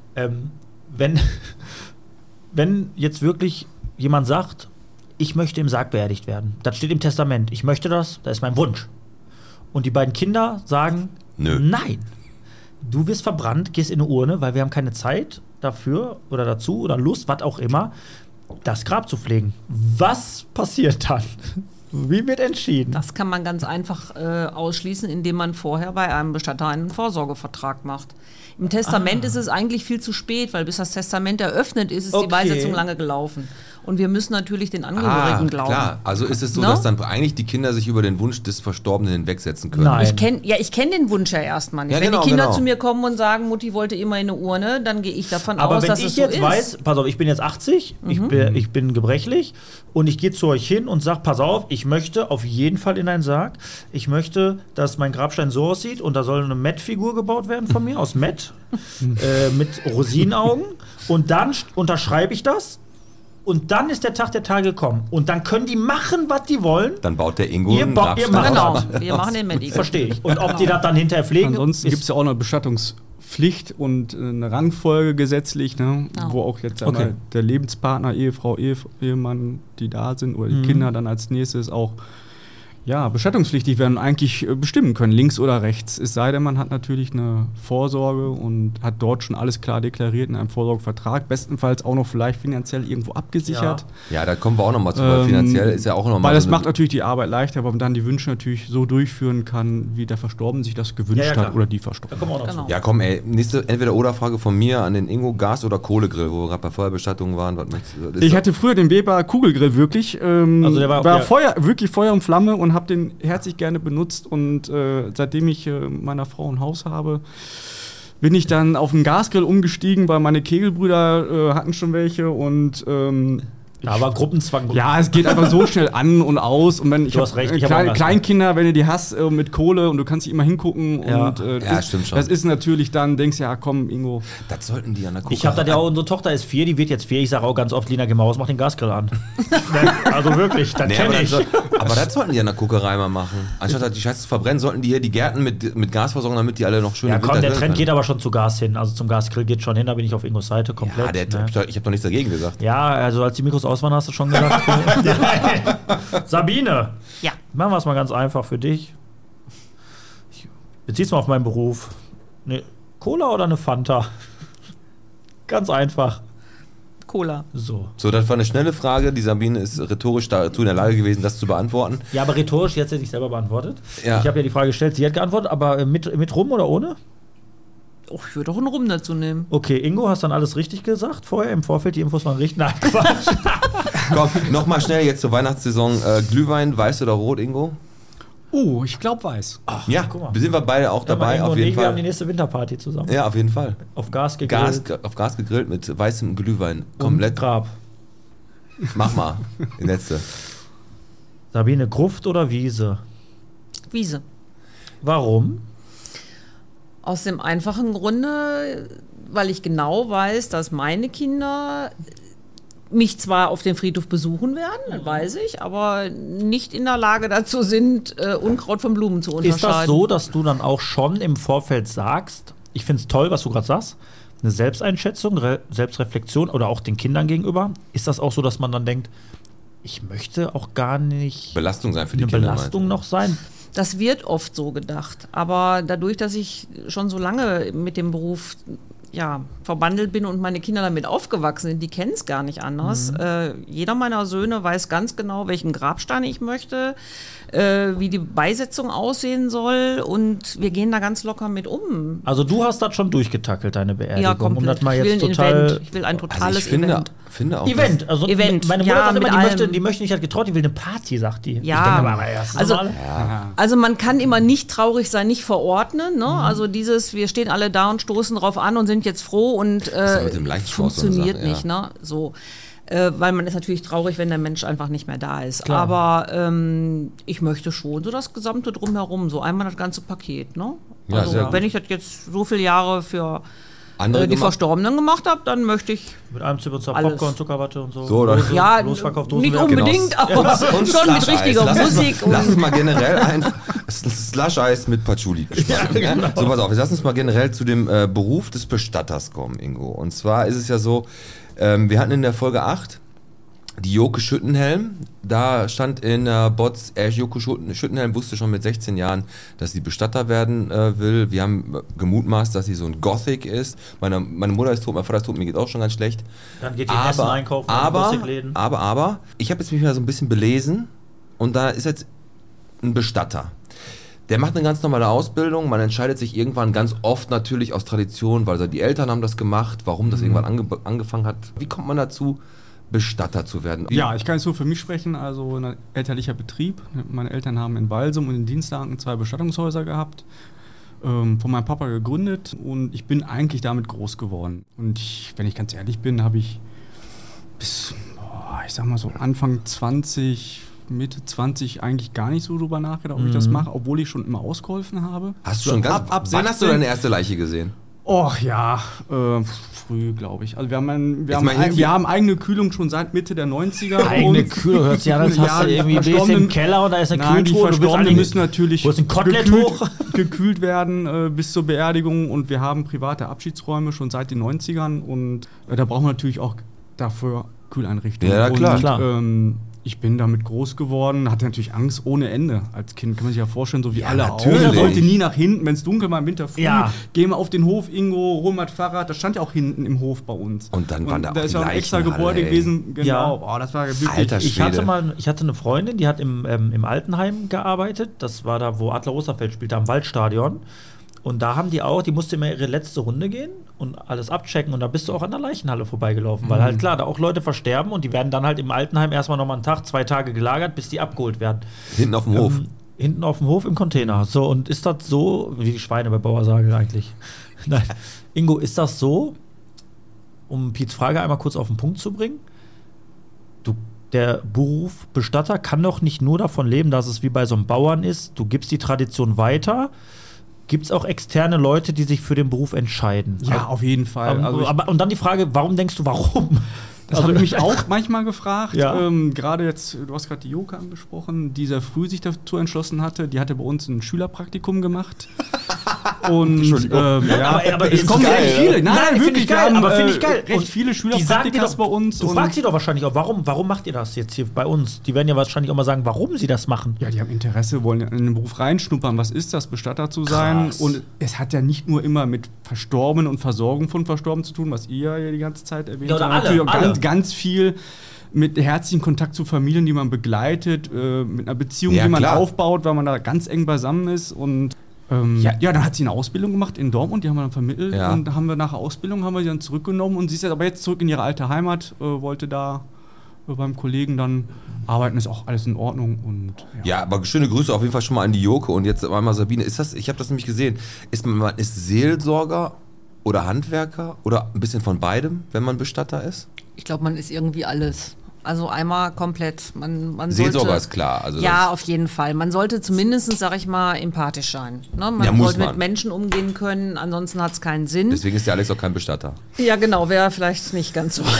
Wenn jetzt wirklich jemand sagt, ich möchte im Sarg beerdigt werden, das steht im Testament, ich möchte das ist mein Wunsch. Und die beiden Kinder sagen, Nö. Nein, du wirst verbrannt, gehst in eine Urne, weil wir haben keine Zeit dafür oder dazu oder Lust, was auch immer, das Grab zu pflegen. Was passiert dann? Wie wird entschieden? Das kann man ganz einfach ausschließen, indem man vorher bei einem Bestatter einen Vorsorgevertrag macht. Im Testament ist es eigentlich viel zu spät, weil bis das Testament eröffnet ist, ist die Beisetzung lange gelaufen. Und wir müssen natürlich den Angehörigen glauben. Klar, also ist es so, dass dann eigentlich die Kinder sich über den Wunsch des Verstorbenen hinwegsetzen können. Nein. Ich kenn den Wunsch ja erstmal nicht. Ja, Wenn genau, die Kinder genau. zu mir kommen und sagen, Mutti wollte immer in eine Urne, dann gehe ich davon Aber aus, wenn dass ich es so jetzt ist. weiß, pass auf, ich bin jetzt 80, ich bin gebrechlich und ich gehe zu euch hin und sage, pass auf, ich möchte auf jeden Fall in einen Sarg. Ich möchte, dass mein Grabstein so aussieht und da soll eine Met-Figur gebaut werden von mir, aus Met, mit Rosinenaugen. Und dann unterschreibe ich das. Und dann ist der Tag der Tage gekommen. Und dann können die machen, was die wollen. Dann baut der Ingo einen macht Grabstein. Genau, das. wir machen den Medical. Verstehe ich. Und ob die das dann hinterher pflegen, Ansonsten gibt es ist ja auch eine Bestattungspflicht und eine Rangfolge gesetzlich, ne, wo auch jetzt einmal der Lebenspartner, Ehefrau, Ehemann, die da sind, oder die Kinder dann als nächstes auch bestattungspflichtig werden und eigentlich bestimmen können, links oder rechts. Es sei denn, man hat natürlich eine Vorsorge und hat dort schon alles klar deklariert in einem Vorsorgevertrag, bestenfalls auch noch vielleicht finanziell irgendwo abgesichert. Ja, da kommen wir auch nochmal zu, weil finanziell ist ja auch nochmal. Weil das macht natürlich die Arbeit leichter, weil man dann die Wünsche natürlich so durchführen kann, wie der Verstorbene sich das gewünscht hat oder die da Verstorbene. kommen wir auch noch Genau. zu. Ja, komm, ey, nächste Entweder-Oder-Frage von mir an den Ingo: Gas- oder Kohlegrill, wo wir gerade bei Feuerbestattungen waren. Was möchtest du? Ich hatte früher den Weber Kugelgrill wirklich. Also der war wirklich Feuer und Flamme und habe den herzlich gerne benutzt. Und seitdem ich meiner Frau ein Haus habe, bin ich dann auf den Gasgrill umgestiegen, weil meine Kegelbrüder hatten schon welche und Aber Gruppenzwang. ja, es geht einfach so schnell an und aus. Und wenn ich hast recht, ich hab auch Gas. Kleinkinder, wenn du die hast mit Kohle und du kannst nicht immer hingucken. Ja. Und, Ja, stimmt schon. Das ist natürlich dann, denkst ja, komm, Ingo. Das sollten die an der Kuckuck. Ich habe das ja auch, unsere Tochter ist 4, die wird jetzt 4. Ich sage auch ganz oft, Lina, geh mal raus, mach den Gasgrill an. Also wirklich, das kenne ich. Aber das sollten die an der Kuckerei mal machen. Anstatt halt die Scheiße zu verbrennen, sollten die hier die Gärten mit Gas versorgen, damit die alle noch schön Ja, im komm, Winter der grillen Trend können. geht aber schon zu Gas hin. Also zum Gasgrill geht schon hin, da bin ich auf Ingos Seite komplett. Ja, ne? ich habe doch nichts dagegen gesagt. Ja, also als die Mikros aus waren, hast du schon gesagt. Sabine, Ja. machen wir es mal ganz einfach für dich. Ich bezieh's mal auf meinen Beruf. Eine Cola oder eine Fanta? Ganz einfach. Cola. So. So, das war eine schnelle Frage. Die Sabine ist rhetorisch dazu in der Lage gewesen, das zu beantworten. Ja, aber rhetorisch, jetzt hätte ich selber beantwortet. Ja. Ich habe ja die Frage gestellt, sie hat geantwortet, aber mit Rum oder ohne? Oh, ich würde auch einen Rum dazu nehmen. Okay, Ingo, hast dann alles richtig gesagt vorher? Im Vorfeld, die Infos waren richtig? Nein, Quatsch. Komm, nochmal schnell jetzt zur Weihnachtssaison. Glühwein, weiß oder rot, Ingo? Oh, ich glaube weiß. Ja, guck mal. sind wir beide auch dabei, Ingo auf und jeden ich, wir haben die Fall. nächste Winterparty zusammen. Ja, auf jeden Fall. Auf Gas gegrillt. Auf Gas gegrillt mit weißem Glühwein. und Komplett. Grab. Mach mal, die letzte. Sabine, Gruft oder Wiese? Wiese. Warum? Aus dem einfachen Grunde, weil ich genau weiß, dass meine Kinder mich zwar auf dem Friedhof besuchen werden, das weiß ich, aber nicht in der Lage dazu sind, Unkraut von Blumen zu unterscheiden. Ist das so, dass du dann auch schon im Vorfeld sagst, ich finde es toll, was du gerade sagst, eine Selbsteinschätzung, Selbstreflexion oder auch den Kindern gegenüber? Ist das auch so, dass man dann denkt, ich möchte auch gar nicht Belastung sein für die eine Kinder. Belastung noch sein? Das wird oft so gedacht, aber dadurch, dass ich schon so lange mit dem Beruf verbandelt bin und meine Kinder damit aufgewachsen sind, die kennen es gar nicht anders. Jeder meiner Söhne weiß ganz genau, welchen Grabstein ich möchte, wie die Beisetzung aussehen soll und wir gehen da ganz locker mit um. Also du hast das schon durchgetackelt, deine Beerdigung. Ja, komplett. Um das mal Ich will jetzt ein total. Event. Ich will ein totales Also ich finde, Event. finde auch. Event. Also Event. meine Mutter Ja, sagt immer, mit die möchte nicht als getraut, die will eine Party, sagt die. Ja. Ich denke mal, das ist Also- normal. Also man kann immer nicht traurig sein, nicht verordnen. Ne? Also wir stehen alle da und stoßen drauf an und sind jetzt froh und ja mit dem Leichenschmaus so eine funktioniert Sache, ja. nicht. Ne? So. Weil man ist natürlich traurig, wenn der Mensch einfach nicht mehr da ist. Klar. Aber ich möchte schon so das gesamte Drumherum, so einmal das ganze Paket. Ne? Ja, Also sehr gut. wenn ich das jetzt so viele Jahre für Andere die gemacht? Verstorbenen gemacht habe, dann möchte ich Mit einem Zipper Alles. Popcorn, Zuckerwatte und so. So, oder? Lose, ja, Losverkauf, nicht Dosenwerk. unbedingt, aber Und schon mit Slush-Eis. richtiger Musik. Lass uns mal generell ein Slush-Eis mit Patchouli-Geschmack. genau. So, pass auf, jetzt lass uns mal generell zu dem Beruf des Bestatters kommen, Ingo. Und zwar ist es ja so, wir hatten in der Folge 8 die Joke Schüttenhelm. Da stand in der Bots, Joke Schüttenhelm wusste schon mit 16 Jahren, dass sie Bestatter werden will. Wir haben gemutmaßt, dass sie so ein Gothic ist. Meine Mutter ist tot, mein Vater ist tot, mir geht auch schon ganz schlecht. Dann geht die in Essen einkaufen, in aber, Rustikläden. aber, ich habe jetzt mich mal so ein bisschen belesen und da ist jetzt ein Bestatter. Der macht eine ganz normale Ausbildung, man entscheidet sich irgendwann ganz oft natürlich aus Tradition, weil die Eltern haben das gemacht, warum das irgendwann angefangen hat. Wie kommt man dazu, Bestatter zu werden? Ja, ich kann jetzt nur für mich sprechen, also ein elterlicher Betrieb. Meine Eltern haben in Walsum und in Dienstlaken 2 Bestattungshäuser gehabt, von meinem Papa gegründet und ich bin eigentlich damit groß geworden. Und wenn ich ganz ehrlich bin, habe ich bis, ich sag mal so Anfang 20, Mitte 20 eigentlich gar nicht so drüber nachgedacht, ob ich das mache, obwohl ich schon immer ausgeholfen habe. Hast du schon ganz, ab wann hast du 16? deine erste Leiche gesehen? Oh ja, früh, glaube ich. Also wir mal haben eigene Kühlung schon seit Mitte der 90er. Eigene Kühlung, hört sich an, als hast du irgendwie ein bisschen im Keller und da ist eine Nein, die Kühltruhe. du willst Verstorbenen eigentlich- müssen natürlich Wo ist ein Kotelett gekühlt, hoch? gekühlt werden bis zur Beerdigung und wir haben private Abschiedsräume schon seit den 90ern und da brauchen wir natürlich auch dafür Kühleinrichtungen. Ja, klar. Und, Klar. ich bin damit groß geworden, hatte natürlich Angst ohne Ende. Als Kind kann man sich ja vorstellen, so wie Ja, alle natürlich. auch. Man sollte nie nach hinten, wenn es dunkel war im Winter früh, Ja. gehen wir auf den Hof, Ingo, hol mal das Fahrrad, das stand ja auch hinten im Hof bei uns. Und dann waren da auch ist die ja ein extra Leichenhalle, Gebäude ey. gewesen, genau. Ja. Oh, das war wirklich Alter Ich hatte Schwede. eine Freundin, die hat im Altenheim gearbeitet. Das war da, wo Adler Osterfeld spielte, am Waldstadion. Und da haben die musste immer ihre letzte Runde gehen und alles abchecken. Und da bist du auch an der Leichenhalle vorbeigelaufen. Weil halt klar, da auch Leute versterben und die werden dann halt im Altenheim erstmal nochmal einen Tag, 2 Tage gelagert, bis die abgeholt werden. Hinten auf dem Hof. Hinten auf dem Hof im Container. So, und ist das so, wie die Schweine bei Bauersage eigentlich? Nein. Ingo, ist das so, um Piets Frage einmal kurz auf den Punkt zu bringen? Der Beruf Bestatter kann doch nicht nur davon leben, dass es wie bei so einem Bauern ist, du gibst die Tradition weiter. Gibt es auch externe Leute, die sich für den Beruf entscheiden? Ja, auf jeden Fall. Und dann die Frage, warum denkst du, warum? Das habe ich mich auch manchmal gefragt. Ja. Gerade jetzt, du hast gerade die Joke angesprochen, die sehr früh sich dazu entschlossen hatte. Die hatte bei uns ein Schülerpraktikum gemacht. Und Entschuldigung. aber es ist kommen geil, recht viele. Nein, finde wirklich, ich geil, wir haben, aber finde ich geil. Recht Und viele die sagen dir Schülerpraktikas doch, bei uns. Du und- fragst sie doch wahrscheinlich auch, warum macht ihr das jetzt hier bei uns? Die werden ja wahrscheinlich auch mal sagen, warum sie das machen. Ja, die haben Interesse, wollen in den Beruf reinschnuppern. Was ist das, Bestatter zu sein? Krass. Und es hat ja nicht nur immer mit Verstorbenen und Versorgung von Verstorbenen zu tun, was ihr ja die ganze Zeit erwähnt Ja, oder habt. alle, Natürlich auch alle. ganz, ganz viel mit herzlichem Kontakt zu Familien, die man begleitet, mit einer Beziehung, Ja, die man klar. aufbaut, weil man da ganz eng beisammen ist. Und dann hat sie eine Ausbildung gemacht in Dortmund, die haben wir dann vermittelt. Ja. Und haben wir nach der Ausbildung haben wir sie dann zurückgenommen und sie ist jetzt aber jetzt zurück in ihre alte Heimat, wollte da beim Kollegen dann arbeiten, ist auch alles in Ordnung. Und Ja, aber schöne Grüße auf jeden Fall schon mal an die Joke. Und jetzt einmal Sabine, ich habe das nämlich gesehen, man ist Seelsorger oder Handwerker oder ein bisschen von beidem, wenn man Bestatter ist? Ich glaube, man ist irgendwie alles. Also einmal komplett. Man Seelsorger sollte, ist klar. Also ja, das, auf jeden Fall. Man sollte zumindest, sag ich mal, empathisch sein. Ne? Man Ja, muss sollte man. mit Menschen umgehen können, ansonsten hat es keinen Sinn. deswegen ist der Alex auch kein Bestatter. Ja, genau, wäre vielleicht nicht ganz so.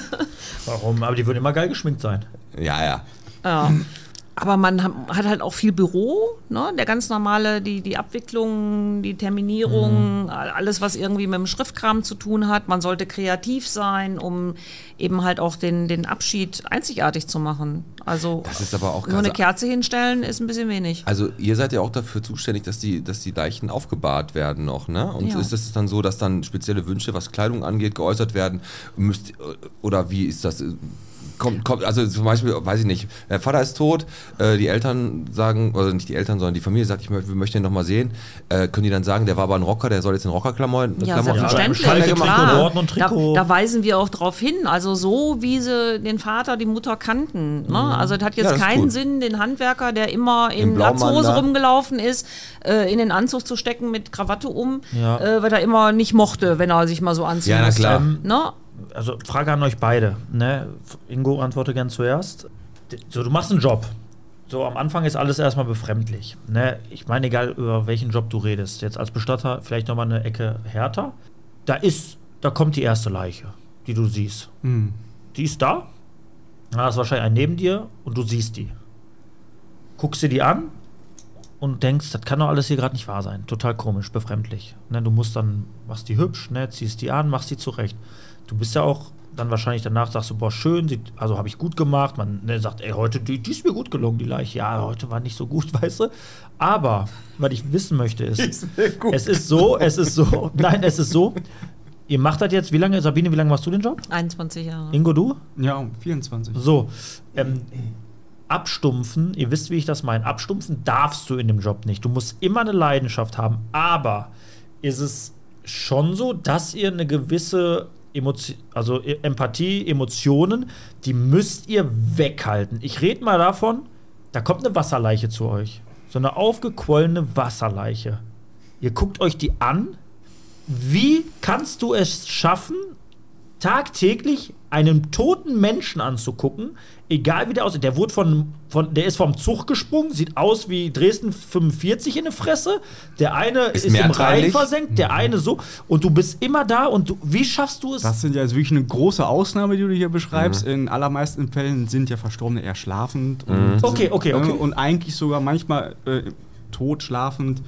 Warum? Aber die würden immer geil geschminkt sein. Ja. Ja. Aber man hat halt auch viel Büro, ne? Der ganz normale, die Abwicklung, die Terminierung, alles, was irgendwie mit dem Schriftkram zu tun hat. Man sollte kreativ sein, um eben halt auch den Abschied einzigartig zu machen. Also Das ist aber auch nur eine krass. Kerze hinstellen ist ein bisschen wenig. Also ihr seid ja auch dafür zuständig, dass die Leichen aufgebahrt werden noch, ne? Und Ja. ist es dann so, dass dann spezielle Wünsche, was Kleidung angeht, geäußert werden? Oder wie ist das? kommt, also zum Beispiel, weiß ich nicht, der Vater ist tot, die Eltern sagen, oder nicht die Eltern, sondern die Familie sagt, wir möchten ihn noch mal sehen, können die dann sagen, der war aber ein Rocker, der soll jetzt in Rockerklamotten selbstverständlich, klar. Da weisen wir auch drauf hin, also so wie sie den Vater, die Mutter kannten. Ne? Also es hat jetzt keinen Sinn, den Handwerker, der immer in Latzhose rumgelaufen ist, in den Anzug zu stecken mit Krawatte weil er immer nicht mochte, wenn er sich mal so anzieht. Ja, na klar. Ne? Also Frage an euch beide. Ne? Ingo, antworte gern zuerst. So, du machst einen Job. So, am Anfang ist alles erstmal befremdlich. Ne? Ich meine, egal über welchen Job du redest. Jetzt als Bestatter vielleicht nochmal eine Ecke härter. Da kommt die erste Leiche, die du siehst. Die ist da. Da ist wahrscheinlich ein neben dir und du siehst die. Guckst dir die an und denkst, das kann doch alles hier gerade nicht wahr sein. Total komisch, befremdlich. Ne? Du machst die hübsch, ne? Ziehst die an, machst die zurecht. Du bist ja auch dann wahrscheinlich danach, sagst du, boah, schön, also habe ich gut gemacht. Man sagt, ey, heute, die ist mir gut gelungen, die Leiche. Ja, heute war nicht so gut, weißt du. Aber, was ich wissen möchte, ist es ist so, ihr macht das jetzt, Sabine, wie lange machst du den Job? 21 Jahre. Ingo, du? Ja, 24. So, abstumpfen, ihr wisst, wie ich das meine, abstumpfen darfst du in dem Job nicht. Du musst immer eine Leidenschaft haben, aber ist es schon so, dass ihr eine gewisse Empathie, Emotionen, die müsst ihr weghalten. Ich rede mal davon, da kommt eine Wasserleiche zu euch. So eine aufgequollene Wasserleiche. Ihr guckt euch die an. Wie kannst du es schaffen, tagtäglich einen toten Menschen anzugucken, egal wie der aussieht? Der wurde der ist vom Zug gesprungen, sieht aus wie Dresden 45 in der Fresse. Der eine ist im Rhein versenkt, der eine so. Und du bist immer da und wie schaffst du es? Das sind ja jetzt wirklich eine große Ausnahme, die du hier beschreibst. In allermeisten Fällen sind ja Verstorbene eher schlafend. Und Okay. Und eigentlich sogar manchmal tot, schlafend.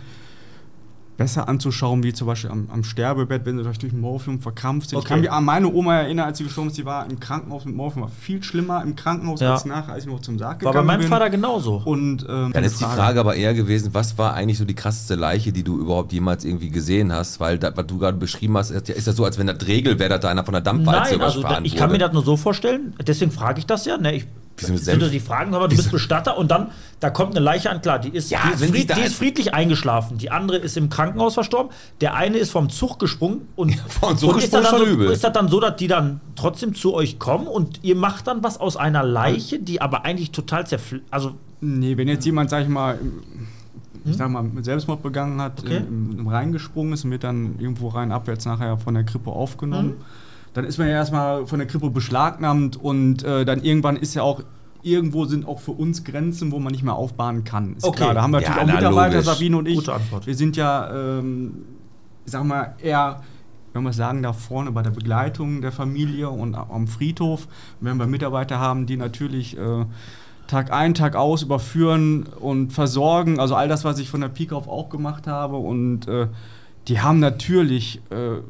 Besser anzuschauen, wie zum Beispiel am Sterbebett, wenn sie durch Morphium verkrampft sind. Ich kann mich an meine Oma erinnern, als sie gestorben ist, sie war im Krankenhaus mit Morphium, war viel schlimmer im Krankenhaus als nachher, als ich noch zum Sarg gegangen bin. War bei meinem Vater genauso. Und, dann ist die Frage aber eher gewesen, was war eigentlich so die krasseste Leiche, die du überhaupt jemals irgendwie gesehen hast? Weil das, was du gerade beschrieben hast, ist das so, als wenn das Regel wäre, dass da einer von der Dampfwalze überfahren ich kann mir das nur so vorstellen, deswegen frage ich das ja, ne? Die fragen, aber du bist Bestatter und dann, da kommt eine Leiche an, klar, die ist friedlich eingeschlafen, die andere ist im Krankenhaus verstorben, der eine ist vom Zug gesprungen und ist das dann so, dass die dann trotzdem zu euch kommen und ihr macht dann was aus einer Leiche, die aber eigentlich total Nee, wenn jetzt jemand, sag ich mal, Selbstmord begangen hat, im Rhein gesprungen ist und wird dann irgendwo rein abwärts nachher von der Kripo aufgenommen, dann ist man ja erstmal von der Kripo beschlagnahmt und dann irgendwann ist ja auch, irgendwo sind auch für uns Grenzen, wo man nicht mehr aufbahnen kann. Ist klar, da haben wir natürlich auch Mitarbeiter, logisch. Sabine und ich. Gute Antwort. Wir sind ja, ich sag mal, eher, wenn wir sagen, da vorne bei der Begleitung der Familie und am Friedhof, wenn wir Mitarbeiter haben, die natürlich Tag ein, Tag aus überführen und versorgen, also all das, was ich von der Pike auf auch gemacht habe und die haben natürlich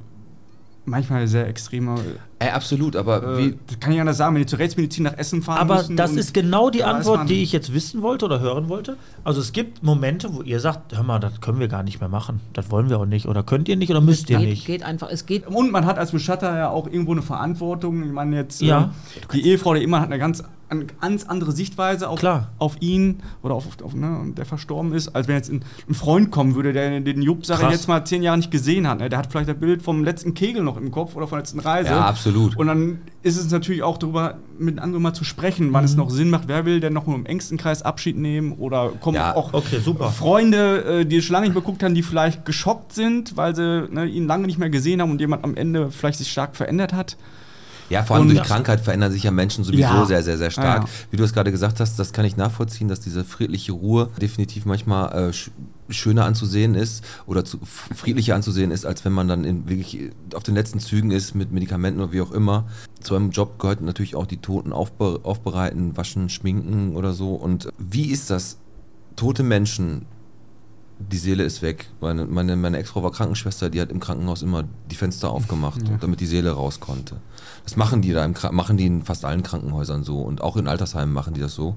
manchmal sehr extreme. Absolut, aber wie. Das kann ich anders sagen, wenn die zur Rechtsmedizin nach Essen fahren aber müssen. Aber das ist genau die Antwort, die ich jetzt wissen wollte oder hören wollte. Also es gibt Momente, wo ihr sagt, hör mal, das können wir gar nicht mehr machen. Das wollen wir auch nicht. Oder könnt ihr nicht oder müsst ihr nicht. Geht einfach, es geht. Und man hat als Bestatter ja auch irgendwo eine Verantwortung. Ich meine jetzt, die Ehefrau, der immer hat eine ganz andere Sichtweise auf ihn oder auf der verstorben ist, als wenn jetzt ein Freund kommen würde, der den Jupp, sag ich jetzt mal, 10 Jahre nicht gesehen hat. Ne? Der hat vielleicht das Bild vom letzten Kegel noch im Kopf oder von der letzten Reise. Ja, absolut. Und dann ist es natürlich auch darüber, mit anderen mal zu sprechen, wann es noch Sinn macht. Wer will denn noch nur im engsten Kreis Abschied nehmen? Oder kommen auch Freunde, die schon lange nicht mehr geguckt haben, die vielleicht geschockt sind, weil sie ihn lange nicht mehr gesehen haben und jemand am Ende vielleicht sich stark verändert hat. Ja, vor allem durch Krankheit verändern sich ja Menschen sowieso sehr, sehr, sehr stark. Ja. Wie du es gerade gesagt hast, das kann ich nachvollziehen, dass diese friedliche Ruhe definitiv manchmal schöner anzusehen ist oder friedlicher anzusehen ist, als wenn man dann wirklich auf den letzten Zügen ist mit Medikamenten oder wie auch immer. Zu einem Job gehört natürlich auch die Toten aufbereiten, waschen, schminken oder so. Und wie ist das? Tote Menschen, die Seele ist weg. Meine Ex-Frau war Krankenschwester, die hat im Krankenhaus immer die Fenster aufgemacht, damit die Seele raus konnte. Das machen die in fast allen Krankenhäusern so und auch in Altersheimen machen die das so.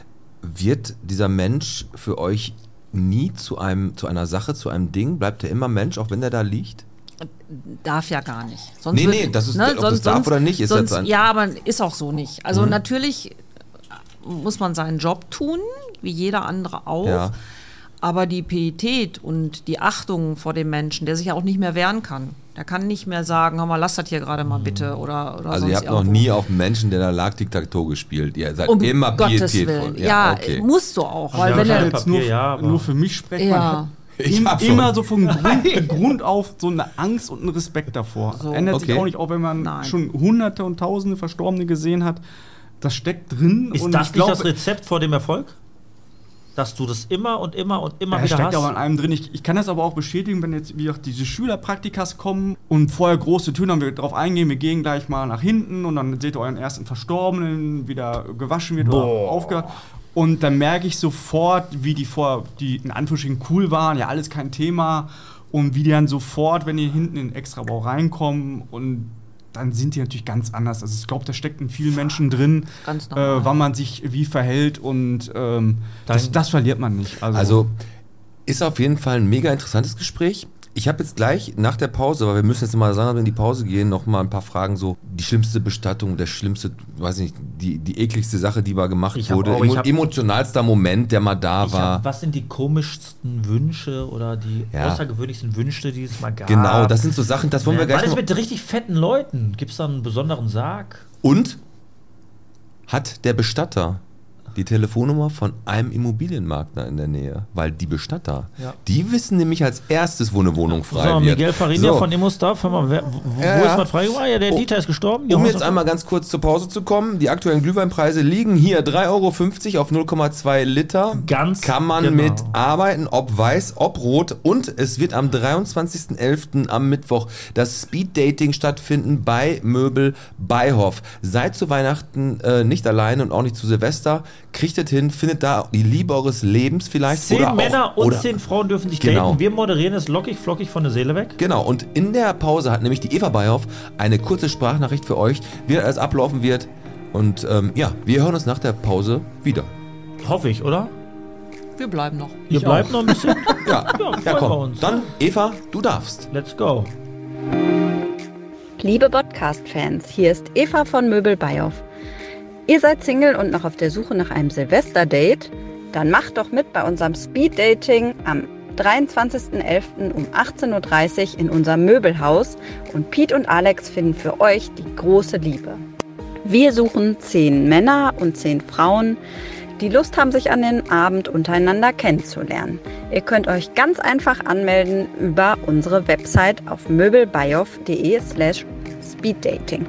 Wird dieser Mensch für euch nie zu einer Sache, zu einem Ding? Bleibt er immer Mensch, auch wenn der da liegt? Darf ja gar nicht. Sonst Nee, das ist, ob das darf oder nicht, ist sonst, jetzt ein... ja, aber ist auch so nicht. Also natürlich muss man seinen Job tun, wie jeder andere auch. Ja. Aber die Pietät und die Achtung vor dem Menschen, der sich ja auch nicht mehr wehren kann. Der kann nicht mehr sagen, hör mal, lass das hier gerade mal bitte. Oder Also sonst ihr habt noch irgendwo. nie auf einen Menschen, der da lag, Tic-Tac-Toe gespielt. Ihr seid Um immer Gottes pietätvoll. Willen. Ja, okay. musst du auch. Weil Ja, wenn Ich kann er, jetzt Papier, ja, aber- nur für mich sprechen. Ja. Man hat Ich hab schon. immer so von Grund auf so eine Angst und einen Respekt davor. So. Ändert sich Okay. auch nicht, auch wenn man Nein. schon Hunderte und Tausende Verstorbene gesehen hat. Das steckt drin. Ist und das ich nicht das glaube, Rezept vor dem Erfolg? Dass du das immer und immer und immer ja, wieder steckt hast? auch an einem drin. Ich kann das aber auch bestätigen, wenn jetzt wie auch diese Schülerpraktikas kommen und vorher große Türen haben wir drauf eingehen, wir gehen gleich mal nach hinten und dann seht ihr euren ersten Verstorbenen, wie der gewaschen wird oder aufgehört. Und dann merke ich sofort, wie die in Anführungsstrichen cool waren, ja alles kein Thema. Und wie die dann sofort, wenn die hinten in den Extrabau reinkommen und dann sind die natürlich ganz anders. Also ich glaube, da steckt in vielen Menschen drin, Ganz normal. wann man sich wie verhält und das verliert man nicht. Also ist auf jeden Fall ein mega interessantes Gespräch. Ich habe jetzt gleich nach der Pause, weil wir müssen jetzt mal sagen, wenn wir in die Pause gehen, noch mal ein paar Fragen, so die schlimmste Bestattung, der schlimmste, weiß nicht, die ekligste Sache, die mal gemacht Ich hab wurde, auch- ich hab- emotionalster Moment, der mal da war. Was sind die komischsten Wünsche oder die Ja. außergewöhnlichsten Wünsche, die es mal gab? Genau, das sind so Sachen, das wollen wir War gleich das noch. mit richtig fetten Leuten? Gibt es da einen besonderen Sarg? Und hat der Bestatter die Telefonnummer von einem Immobilienmakler in der Nähe? Weil die Bestatter, Ja. die wissen nämlich als erstes, wo eine Wohnung frei So, wird. Miguel Farinia So. von Immostaff, hör mal, wo Ja, ist ja. was frei? Ja, der Dieter ist gestorben. Um Ja, jetzt einmal ganz kurz zur Pause zu kommen, die aktuellen Glühweinpreise liegen hier 3,50 € auf 0,2 Liter. Ganz Kann man genau. mit arbeiten, ob weiß, ob rot. Und es wird am 23.11. am Mittwoch das Speed-Dating stattfinden bei Möbel Beihoff. Seid zu Weihnachten nicht alleine und auch nicht zu Silvester. Kriegt es hin, findet da die Liebe eures Lebens vielleicht. 10 oder Männer auch, und oder 10 Frauen dürfen sich Genau. daten. Wir moderieren es lockig, flockig von der Seele weg. Genau, und in der Pause hat nämlich die Eva Beihoff eine kurze Sprachnachricht für euch, wie das alles ablaufen wird. Und ja, wir hören uns nach der Pause wieder. Hoffe ich, oder? wir bleiben noch. Ihr bleibt noch ein bisschen. Ja, freuen ja wir komm. uns. Dann, Eva, du darfst. Let's go. Liebe Podcast-Fans, hier ist Eva von Möbel Beihoff. Ihr seid Single und noch auf der Suche nach einem Silvester-Date? Dann macht doch mit bei unserem Speed-Dating am 23.11. um 18.30 Uhr in unserem Möbelhaus und Piet und Alex finden für euch die große Liebe. Wir suchen 10 Männer und 10 Frauen, die Lust haben, sich an den Abend untereinander kennenzulernen. Ihr könnt euch ganz einfach anmelden über unsere Website auf möbelbeihoff.de/speeddating.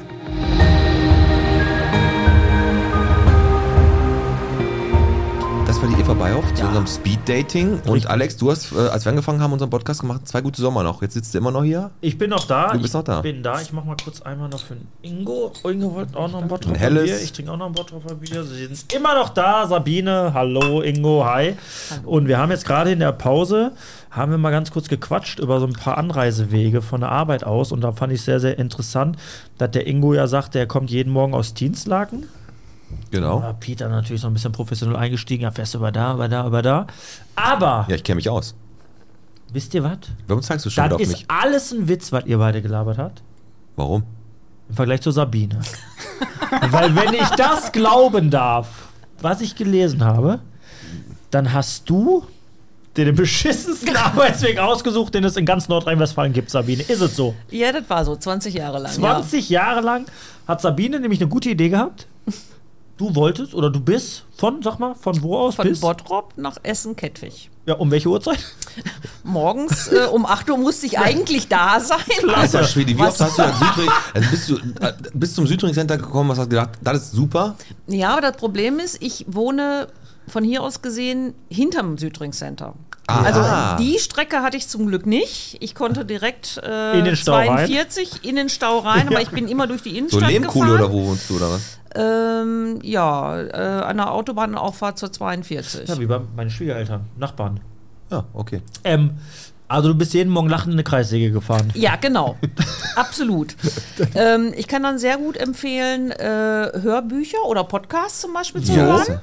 Das war die Eva Beihoff zu unserem Speed-Dating. Und Alex, du hast, als wir angefangen haben, unseren Podcast gemacht, 2 gute Sommer noch. Jetzt sitzt du immer noch hier. Ich bin noch da. Du bist noch da. Ich bin da. Ich mach mal kurz einmal noch für den Ingo. Ingo wollte auch noch ein Bottrop Ein helles. Bier. Ich trinke auch noch ein Bottrop Bier. Sie sind immer noch da. Sabine, hallo. Ingo, hi. Und wir haben jetzt gerade in der Pause, haben wir mal ganz kurz gequatscht über so ein paar Anreisewege von der Arbeit aus. Und da fand ich sehr, sehr interessant, dass der Ingo ja sagt, der kommt jeden Morgen aus Dienstlaken. Genau. Ja, Peter natürlich so ein bisschen professionell eingestiegen. Ja, fährst du über da, über da, über da. Aber, Ja, ich kenne mich aus. wisst ihr was? Warum zeigst du schon wieder Das auf ist mich? alles ein Witz, was ihr beide gelabert habt. Warum? Im Vergleich zu Sabine. Weil wenn ich das glauben darf, was ich gelesen habe, dann hast du dir den beschissensten Arbeitsweg ausgesucht, den es in ganz Nordrhein-Westfalen gibt, Sabine. Ist es so? Ja, das war so, 20 Jahre lang. 20 Jahre lang hat Sabine nämlich eine gute Idee gehabt. Du wolltest oder du bist von, sag mal, von wo aus Von bist? Bottrop nach Essen-Kettwig. Ja, um welche Uhrzeit? Morgens um 8 Uhr musste ich eigentlich da sein. Alter Schwede, wie Was? oft hast du an Südring, also bist du bis zum Südring Center gekommen, was hast gedacht, das ist super? Ja, aber das Problem ist, ich wohne von hier aus gesehen hinterm Südring Center. Ah. Also die Strecke hatte ich zum Glück nicht. Ich konnte direkt In den Stau rein? 42 in den Stau rein, aber ich bin immer durch die So Innenstadt Lehmkuhle gefahren. oder wo wohnst du oder was? An der Autobahnauffahrt zur 42. Ja, wie bei meinen Schwiegereltern, Nachbarn. Ja, okay. Also du bist jeden Morgen lachend in eine Kreissäge gefahren. Ja, genau. Absolut. Ich kann dann sehr gut empfehlen, Hörbücher oder Podcasts zum Beispiel zu hören.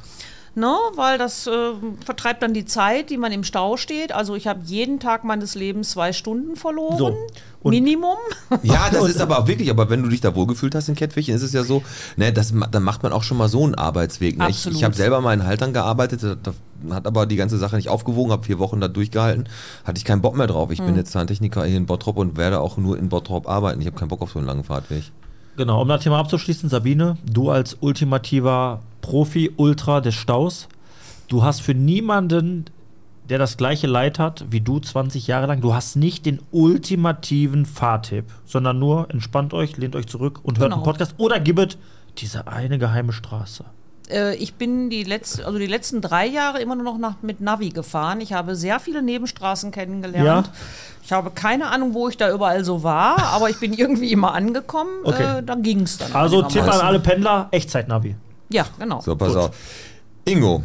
Ne, weil das vertreibt dann die Zeit, die man im Stau steht. Also ich habe jeden Tag meines Lebens 2 Stunden verloren. So. Und Minimum. Ja, das ist aber auch wirklich, aber wenn du dich da wohlgefühlt hast in Kettwig, ist es ja so, ne, dann macht man auch schon mal so einen Arbeitsweg. Ne? Absolut. Ich habe selber mal in Haltern gearbeitet, da hat aber die ganze Sache nicht aufgewogen, habe 4 Wochen da durchgehalten, hatte ich keinen Bock mehr drauf. Ich bin jetzt Zahntechniker hier in Bottrop und werde auch nur in Bottrop arbeiten. Ich habe keinen Bock auf so einen langen Fahrtweg. Genau, um das Thema abzuschließen, Sabine, du als ultimativer Profi-Ultra des Staus, du hast für niemanden, der das gleiche Leid hat wie du 20 Jahre lang, du hast nicht den ultimativen Fahrtipp, sondern nur entspannt euch, lehnt euch zurück und hört einen Podcast oder gibbet diese eine geheime Straße. Ich bin die letzten 3 Jahre immer nur noch mit Navi gefahren. Ich habe sehr viele Nebenstraßen kennengelernt. Ja. Ich habe keine Ahnung, wo ich da überall so war, aber ich bin irgendwie immer angekommen. Okay. Dann ging es dann. Also Tipp an einigermaßen. alle Pendler, Echtzeit-Navi. Ja, genau. So, pass auf. Ingo,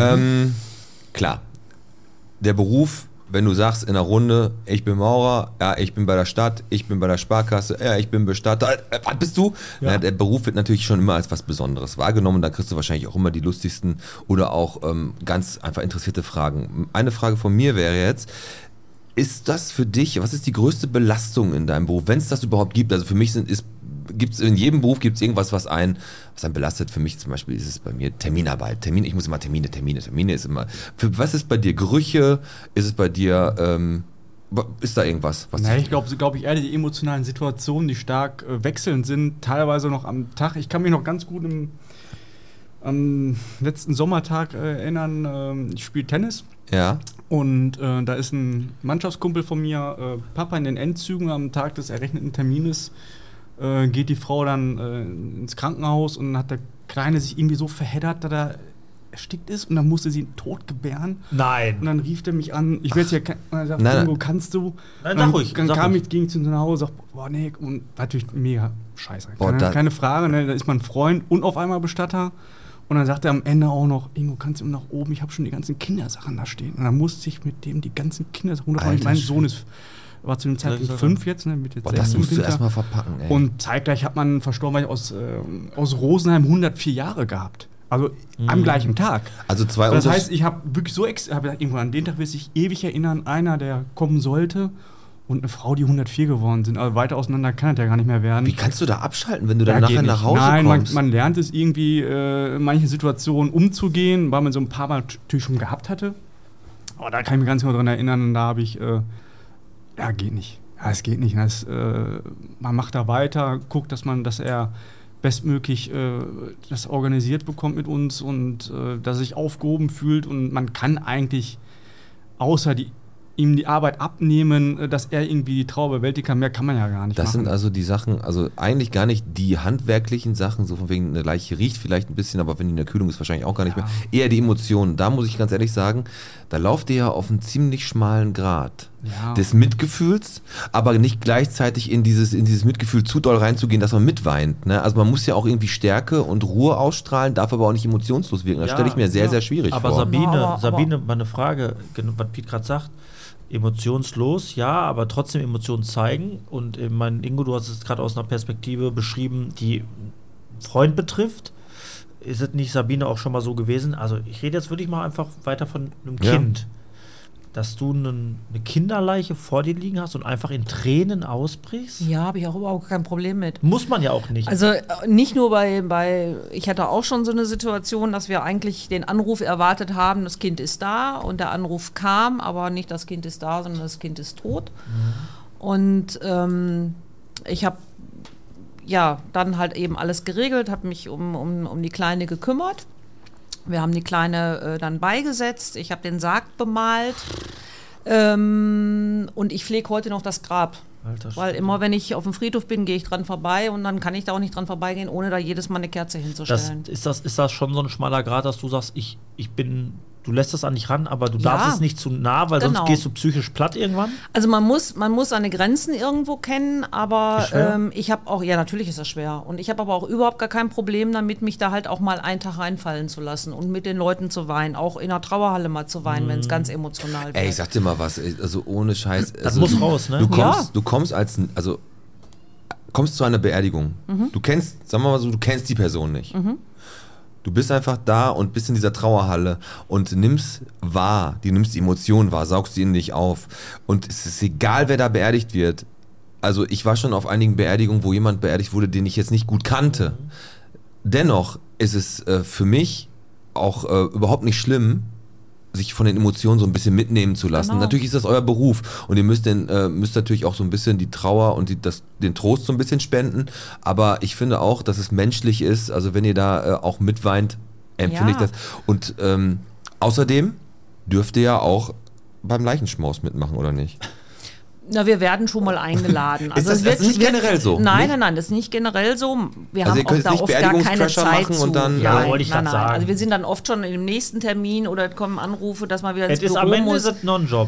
klar, der Beruf, wenn du sagst in einer Runde, ich bin Maurer, ja, ich bin bei der Stadt, ich bin bei der Sparkasse, ja, ich bin Bestatter, was bist du? Ja. Na, der Beruf wird natürlich schon immer als was Besonderes wahrgenommen, da kriegst du wahrscheinlich auch immer die lustigsten oder auch ganz einfach interessierte Fragen. Eine Frage von mir wäre jetzt, ist das für dich, was ist die größte Belastung in deinem Beruf, wenn es das überhaupt gibt? Also für mich gibt's in jedem Beruf gibt's irgendwas, was einen belastet. Für mich zum Beispiel ist es bei mir Terminarbeit. Ich muss immer Termine ist immer. Was ist bei dir? Gerüche? Ist es bei dir, ist da irgendwas? Was Ich glaube eher die emotionalen Situationen, die stark wechselnd sind, teilweise noch am Tag. Ich kann mich noch ganz gut am letzten Sommertag erinnern, ich spiele Tennis. Ja. Und da ist ein Mannschaftskumpel von mir, Papa in den Endzügen am Tag des errechneten Termines, geht die Frau dann ins Krankenhaus und hat der Kleine sich irgendwie so verheddert, dass er erstickt ist und dann musste sie ihn tot gebären. Nein. Und dann rief der mich an, ich weiß ja, er sagt, Nein. Ingo, kannst du? Nein, Und dann, sag ruhig, Dann sag kam ruhig. ich, ging zu nach Hause, sagt, boah, nee, und natürlich mega scheiße. Boah, Keine Frage, ne, da ist mein Freund und auf einmal Bestatter. Und dann sagt er am Ende auch noch, Ingo, kannst du nach oben, ich habe schon die ganzen Kindersachen da stehen. Und dann musste ich mit dem die ganzen Kindersachen, Alter mein Schwede. Sohn war zu dem Zeitpunkt 5 jetzt, ne, mit jetzt Boah, 6 das im musst du Winter. erstmal verpacken, ey. Und zeitgleich hat man verstorben, weil ich aus Rosenheim 104 Jahre gehabt. Also am gleichen Tag. Also zwei Das Unterschied- heißt, ich habe wirklich so hab gesagt, irgendwo an den Tag will ich ewig erinnern, einer, der kommen sollte und eine Frau, die 104 geworden sind. Also weiter auseinander kann es ja gar nicht mehr werden. Wie kannst du da abschalten, wenn du dann Ja, nachher geht nach nicht. Hause Nein, kommst? man lernt es irgendwie, in manchen Situationen umzugehen, weil man so ein paar Mal natürlich schon gehabt hatte. Aber da kann ich mich ganz genau dran erinnern, und da habe ich, ja, geht nicht. Ja, es geht nicht. Man macht da weiter, guckt, dass er bestmöglich das organisiert bekommt mit uns und dass er sich aufgehoben fühlt. Und man kann eigentlich außer ihm die Arbeit abnehmen, dass er irgendwie die Trauer bewältigen kann. Mehr kann man ja gar nicht Das machen. sind also die Sachen, also eigentlich gar nicht die handwerklichen Sachen, so von wegen eine Leiche riecht vielleicht ein bisschen, aber wenn die in der Kühlung ist, wahrscheinlich auch gar nicht mehr. Eher die Emotionen. Da muss ich ganz ehrlich sagen, da lauft ihr ja auf einen ziemlich schmalen Grat des Mitgefühls, aber nicht gleichzeitig in dieses Mitgefühl zu doll reinzugehen, dass man mitweint. Ne? Also man muss ja auch irgendwie Stärke und Ruhe ausstrahlen, darf aber auch nicht emotionslos wirken. Das Ja, stelle ich mir sehr, ja. sehr schwierig Aber vor. Sabine, mal eine Frage, was Piet gerade sagt. Emotionslos, ja, aber trotzdem Emotionen zeigen. Und Ingo, du hast es gerade aus einer Perspektive beschrieben, die einen Freund betrifft. Ist es nicht, Sabine, auch schon mal so gewesen? Also ich rede jetzt wirklich mal einfach weiter von einem Ja. Kind. Dass du eine Kinderleiche vor dir liegen hast und einfach in Tränen ausbrichst? Ja, habe ich auch überhaupt kein Problem mit. Muss man ja auch nicht. Also nicht nur ich hatte auch schon so eine Situation, dass wir eigentlich den Anruf erwartet haben, das Kind ist da und der Anruf kam, aber nicht das Kind ist da, sondern das Kind ist tot. Und ich habe ja dann halt eben alles geregelt, habe mich um die Kleine gekümmert. Wir haben die Kleine dann beigesetzt, ich habe den Sarg bemalt und ich pflege heute noch das Grab. Alter Weil Schwede. immer, wenn ich auf dem Friedhof bin, gehe ich dran vorbei und dann kann ich da auch nicht dran vorbeigehen, ohne da jedes Mal eine Kerze hinzustellen. Ist das schon so ein schmaler Grat, dass du sagst, du lässt das an dich ran, aber du darfst es nicht zu nah, weil Genau. sonst gehst du psychisch platt irgendwann? Also man muss seine Grenzen irgendwo kennen, aber Ist schwer? ich habe auch, ja natürlich ist das schwer und ich habe aber auch überhaupt gar kein Problem damit, mich da halt auch mal einen Tag reinfallen zu lassen und mit den Leuten zu weinen, auch in der Trauerhalle mal zu weinen, wenn es ganz emotional wird. Ey, ich sag dir mal was, also ohne Scheiß. Das also, muss raus, ne? Du kommst zu einer Beerdigung. Du kennst, sagen wir mal so, du kennst die Person nicht. Du bist einfach da und bist in dieser Trauerhalle und nimmst wahr, du nimmst die Emotionen wahr, saugst die in dich auf. Und es ist egal, wer da beerdigt wird. Also ich war schon auf einigen Beerdigungen, wo jemand beerdigt wurde, den ich jetzt nicht gut kannte. Dennoch ist es für mich auch überhaupt nicht schlimm, sich von den Emotionen so ein bisschen mitnehmen zu lassen. Genau. Natürlich ist das euer Beruf und ihr müsst natürlich auch so ein bisschen die Trauer und den Trost so ein bisschen spenden, aber ich finde auch, dass es menschlich ist, also wenn ihr da auch mitweint, empfinde ich das. Und außerdem dürft ihr ja auch beim Leichenschmaus mitmachen, oder nicht? Na, wir werden schon mal eingeladen. Ist das nicht generell so? Nein, das ist nicht generell so. Wir Also haben ihr könnt auch da nicht oft gar keine Beerdigungstrasher Zeit machen zu. und dann- Ja, wollte ich grad sagen. Also wir sind dann oft schon im nächsten Termin oder kommen Anrufe, dass man wieder ins Es ist Büro am Ende muss. ist es noch ein Job.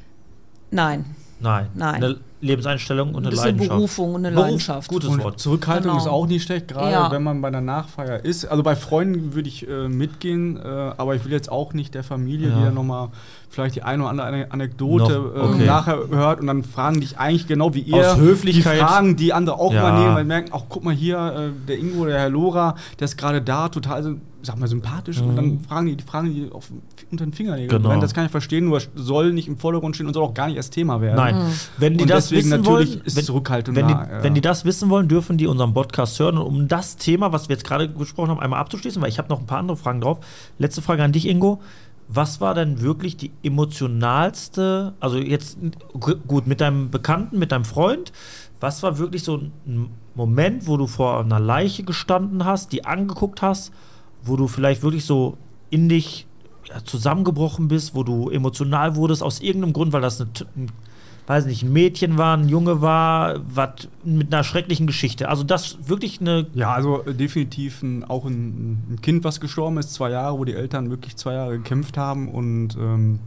Nein, Nein. Nein. Eine Lebenseinstellung und eine das ist eine Leidenschaft. Berufung und eine Leidenschaft. Gutes Und Wort. Zurückhaltung Genau. ist auch nicht schlecht, gerade Ja. wenn man bei einer Nachfeier ist. Also bei Freunden würde ich mitgehen, aber ich will jetzt auch nicht der Familie, die Ja. dann nochmal vielleicht die eine oder andere Anekdote Noch, okay. nachher hört und dann fragen dich eigentlich genau wie ihr Aus Höflichkeit. die Fragen, die andere auch Ja. übernehmen, weil merken, ach guck mal hier, der Ingo, der Herr Lora, der ist gerade da, total, sag mal, sympathisch und dann fragen die unter den Fingernägeln. Genau. Das kann ich verstehen, nur soll nicht im Vordergrund stehen und soll auch gar nicht erst Thema werden. Nein. Wenn die Und das deswegen wissen natürlich wollen, ist Zurückhaltung wenn, nah, wenn die das wissen wollen, dürfen die unseren Podcast hören. Und um das Thema, was wir jetzt gerade besprochen haben, einmal abzuschließen, weil ich habe noch ein paar andere Fragen drauf. Letzte Frage an dich, Ingo. Was war denn wirklich die emotionalste, also jetzt gut, mit deinem Bekannten, mit deinem Freund, was war wirklich so ein Moment, wo du vor einer Leiche gestanden hast, die angeguckt hast, wo du vielleicht wirklich so in dich zusammengebrochen bist, wo du emotional wurdest, aus irgendeinem Grund, weil das weiß nicht, ein Mädchen war, ein Junge war, was mit einer schrecklichen Geschichte. Also das wirklich eine... Ja, also definitiv auch ein Kind, was gestorben ist, 2 Jahre, wo die Eltern wirklich 2 Jahre gekämpft haben und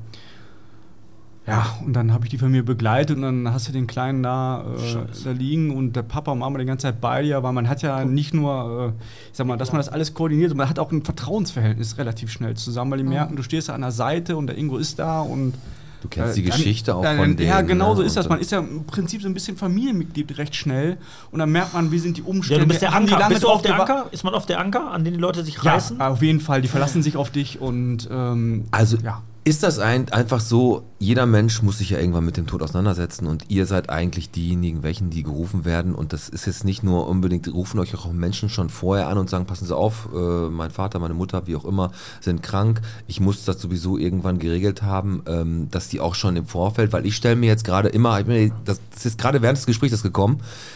ja, und dann habe ich die Familie begleitet und dann hast du den Kleinen da liegen und der Papa und Mama die ganze Zeit bei dir, weil man hat ja nicht nur, ich sag mal, dass man das alles koordiniert, man hat auch ein Vertrauensverhältnis relativ schnell zusammen, weil die merken, du stehst da an der Seite und der Ingo ist da und Du kennst die Geschichte auch von denen. Ja, genau so ne? ist das. Man ist ja im Prinzip so ein bisschen Familienmitglied recht schnell und dann merkt man, wie sind die Ja, Umstände. du bist der Haben die Anker. lange Bist du auf drauf der gewa- Anker? Ist man auf der Anker, an den die Leute sich Ja, reißen? auf jeden Fall. Die verlassen sich auf dich und Also ja. ist das einfach so, jeder Mensch muss sich ja irgendwann mit dem Tod auseinandersetzen und ihr seid eigentlich diejenigen, die gerufen werden und das ist jetzt nicht nur unbedingt, rufen euch auch Menschen schon vorher an und sagen, passen Sie auf, mein Vater, meine Mutter, wie auch immer, sind krank, ich muss das sowieso irgendwann geregelt haben, dass die auch schon im Vorfeld, weil ich stelle mir jetzt gerade immer, das ist gerade während des Gesprächs gekommen,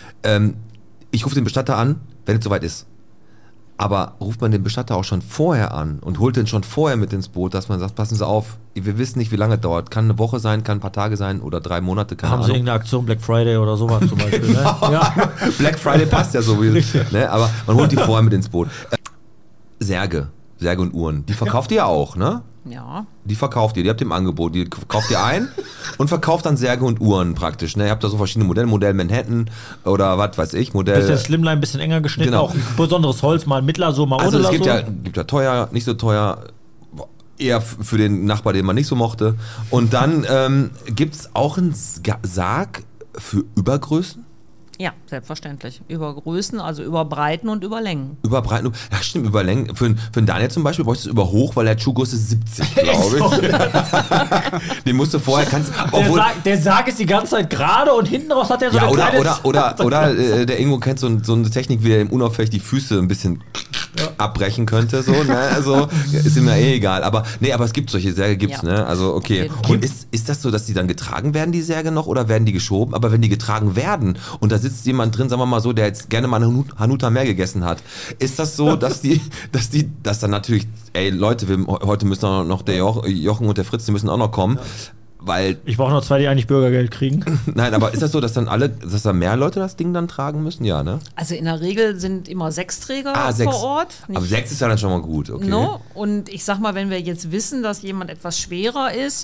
ich rufe den Bestatter an, wenn es soweit ist. Aber ruft man den Bestatter auch schon vorher an und holt den schon vorher mit ins Boot, dass man sagt, passen Sie auf, wir wissen nicht, wie lange es dauert. Kann eine Woche sein, kann ein paar Tage sein oder 3 Monate, keine Haben sie Ahnung. irgendeine Aktion, Black Friday oder sowas zum Beispiel, ne? Ja. Black Friday passt ja sowieso. Ne? Aber man holt die vorher mit ins Boot. Särge und Uhren, die verkauft ihr ja auch, ne? Ja. Die verkauft ihr, die habt ihr im Angebot, die kauft ihr ein und verkauft dann Särge und Uhren praktisch. Ne? Ihr habt da so verschiedene Modelle, Modell Manhattan oder was weiß ich, Modell. Bisschen Slimline, bisschen enger geschnitten, Genau. auch ein besonderes Holz, mal mittler so, mal Also ohne es gibt so. ja teuer, nicht so teuer, eher für den Nachbar, den man nicht so mochte. Und dann gibt es auch einen Sarg für Übergrößen. Ja, selbstverständlich. Über Größen, also über Breiten und über Längen. Über Breiten, ja stimmt, über Längen. Für den Daniel zum Beispiel bräuchtest du über Hoch, weil der Schuhgröße ist 70, glaube ich. Den musst du vorher, Der Sarg ist die ganze Zeit gerade und hinten raus hat er so ja, ein kleines... oder der Ingo kennt so eine Technik, wie er im unauffällig die Füße ein bisschen abbrechen könnte, so, ne? Also ist ihm ja egal. Aber es gibt solche Särge, gibt's, Ja. ne? Also okay. Auf jeden Und ist das so, dass die dann getragen werden, die Särge noch, oder werden die geschoben? Aber wenn die getragen werden und da sitzt jemand drin, sagen wir mal so, der jetzt gerne mal eine Hanuta mehr gegessen hat, ist das so, dass dann natürlich, ey Leute, heute müssen auch noch der Jochen und der Fritz, die müssen auch noch kommen. Weil, Ich brauche noch 2, die eigentlich Bürgergeld kriegen. nein, aber ist das so, dass da mehr Leute das Ding dann tragen müssen? Ja, ne? Also in der Regel sind immer 6 Träger 6. vor Ort. Aber 6 ist ja dann schon mal gut, okay. No? Und ich sag mal, wenn wir jetzt wissen, dass jemand etwas schwerer ist,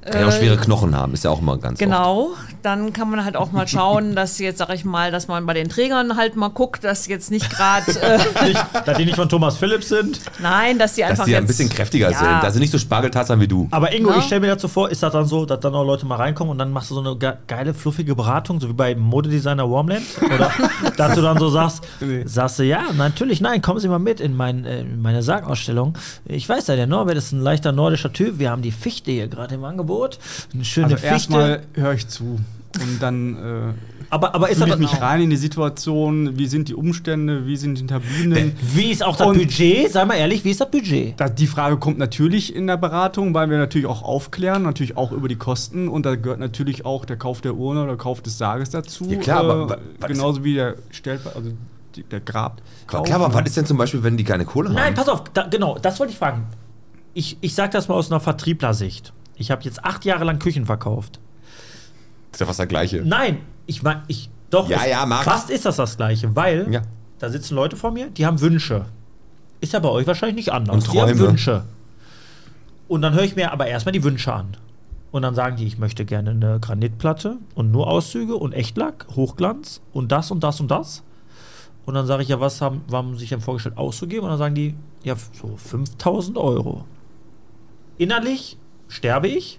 Kann ja auch schwere Knochen haben, ist ja auch immer ganz Genau, dann kann man halt auch mal schauen, dass jetzt, sag ich mal, dass man bei den Trägern halt mal guckt, dass jetzt nicht gerade, Dass die nicht von Thomas Philips sind. nein, dass die oft. einfach Dass die jetzt, ein bisschen kräftiger Ja. sind, dass sie nicht so Spargeltarzan wie du. Aber Ingo, Ja. ich stelle mir dazu vor, ist das dann so, dass dann auch Leute mal reinkommen und dann machst du so eine geile, fluffige Beratung, so wie bei Modedesigner Warmland? Oder dass du dann so sagst, sagst du, ja, natürlich, nein, kommen Sie mal mit in meine Sargausstellung. Ich weiß ja, der Norbert ist ein leichter nordischer Typ. Wir haben die Fichte hier gerade im Angebot. Eine schöne Also Fichte. erstmal höre ich zu und dann Aber ist fühle das ich mich rein in die Situation, wie sind die Umstände, wie sind die Hinterbliebenen. Wie ist auch das Und- Budget? Sei mal ehrlich, wie ist das Budget? Die Frage kommt natürlich in der Beratung, weil wir natürlich auch aufklären, natürlich auch über die Kosten und da gehört natürlich auch der Kauf der Urne oder der Kauf des Sarges dazu. Ja, klar, aber was genauso wie der der Grab. Klar, aber was ist denn zum Beispiel, wenn die keine Kohle haben? Nein, pass auf, genau, das wollte ich fragen. Ich sag das mal aus einer Vertrieblersicht. Ich habe jetzt 8 Jahre lang Küchen verkauft. Ist ja fast das Gleiche. Nein, doch, Max. fast ist das Gleiche, weil Ja. da sitzen Leute vor mir, die haben Wünsche. Ist ja bei euch wahrscheinlich nicht anders. Und Die haben Träume. Wünsche. Und dann höre ich mir aber erstmal die Wünsche an. Und dann sagen die, ich möchte gerne eine Granitplatte und nur Auszüge und Echtlack, Hochglanz und das und das und das. Und dann sage ich, ja, was haben sie sich denn vorgestellt auszugeben? Und dann sagen die, ja, so 5.000 Euro. Innerlich sterbe ich.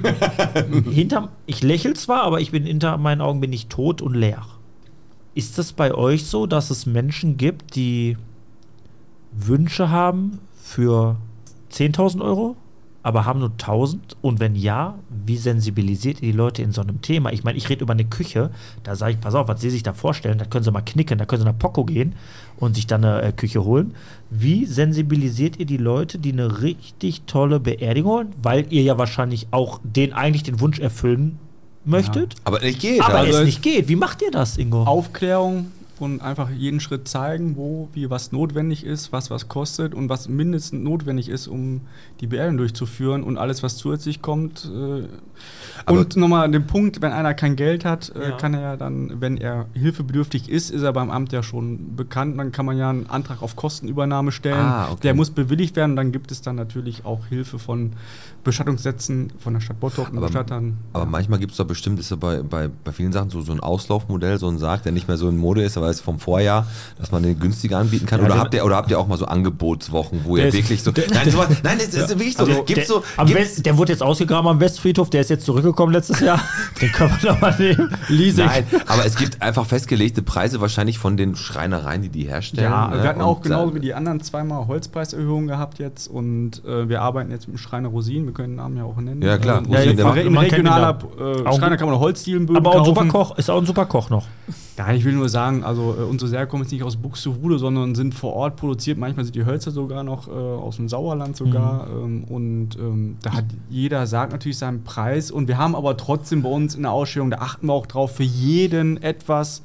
Ich lächle zwar, aber hinter meinen Augen bin ich tot und leer. Ist das bei euch so, dass es Menschen gibt, die Wünsche haben für 10.000 Euro, aber haben nur 1.000? Und wenn ja, wie sensibilisiert ihr die Leute in so einem Thema? Ich meine, ich rede über eine Küche, da sage ich, pass auf, was sie sich da vorstellen, da können sie mal knicken, da können sie nach Poco gehen und sich dann eine Küche holen. Wie sensibilisiert ihr die Leute, die eine richtig tolle Beerdigung wollen? Weil ihr ja wahrscheinlich auch eigentlich den Wunsch erfüllen möchtet, Aber nicht geht. aber also es nicht geht. Wie macht ihr das, Ingo? Aufklärung und einfach jeden Schritt zeigen, wo, wie, was notwendig ist, was kostet und was mindestens notwendig ist, um die Beerdigung durchzuführen und alles, was zusätzlich kommt. Und nochmal den Punkt, wenn einer kein Geld hat, kann er ja dann, wenn er hilfebedürftig ist er beim Amt ja schon bekannt, dann kann man ja einen Antrag auf Kostenübernahme stellen. Okay. Der muss bewilligt werden, dann gibt es dann natürlich auch Hilfe von Bestattungssätzen von der Stadt Bottrop und Bestattern. Aber manchmal gibt es doch bestimmt, ist ja bei vielen Sachen so ein Auslaufmodell, so ein Sarg, der nicht mehr so in Mode ist, aber ist vom Vorjahr, dass man den günstiger anbieten kann. Ja, Oder habt ihr auch mal so Angebotswochen, wo ihr ist- wirklich so. Nein, das ist wirklich so. Also, der wurde jetzt ausgegraben am Westfriedhof, der ist jetzt zurückgekommen letztes Jahr. Den können wir doch mal nehmen. Leasing. Nein, aber es gibt einfach festgelegte Preise wahrscheinlich von den Schreinereien, die herstellen. Ja, ne? wir hatten auch Und, genauso wie die anderen zweimal Holzpreiserhöhungen gehabt jetzt und wir arbeiten jetzt mit dem Schreiner Rosin, wir können den Namen ja auch nennen. Ja, klar. Ja, Rosin, der macht- In man kennt ihn regionaler Auch- Schreiner kann man Holzdielenböden Aber auch ein kaufen. Superkoch, ist auch ein Superkoch noch. Ja, ich will nur sagen, also unsere Särge kommen jetzt nicht aus Buxtehude, sondern sind vor Ort produziert. Manchmal sind die Hölzer sogar noch aus dem Sauerland sogar. Da hat jeder Sarg natürlich seinen Preis. Und wir haben aber trotzdem bei uns in der Ausstellung, da achten wir auch drauf, für jeden etwas.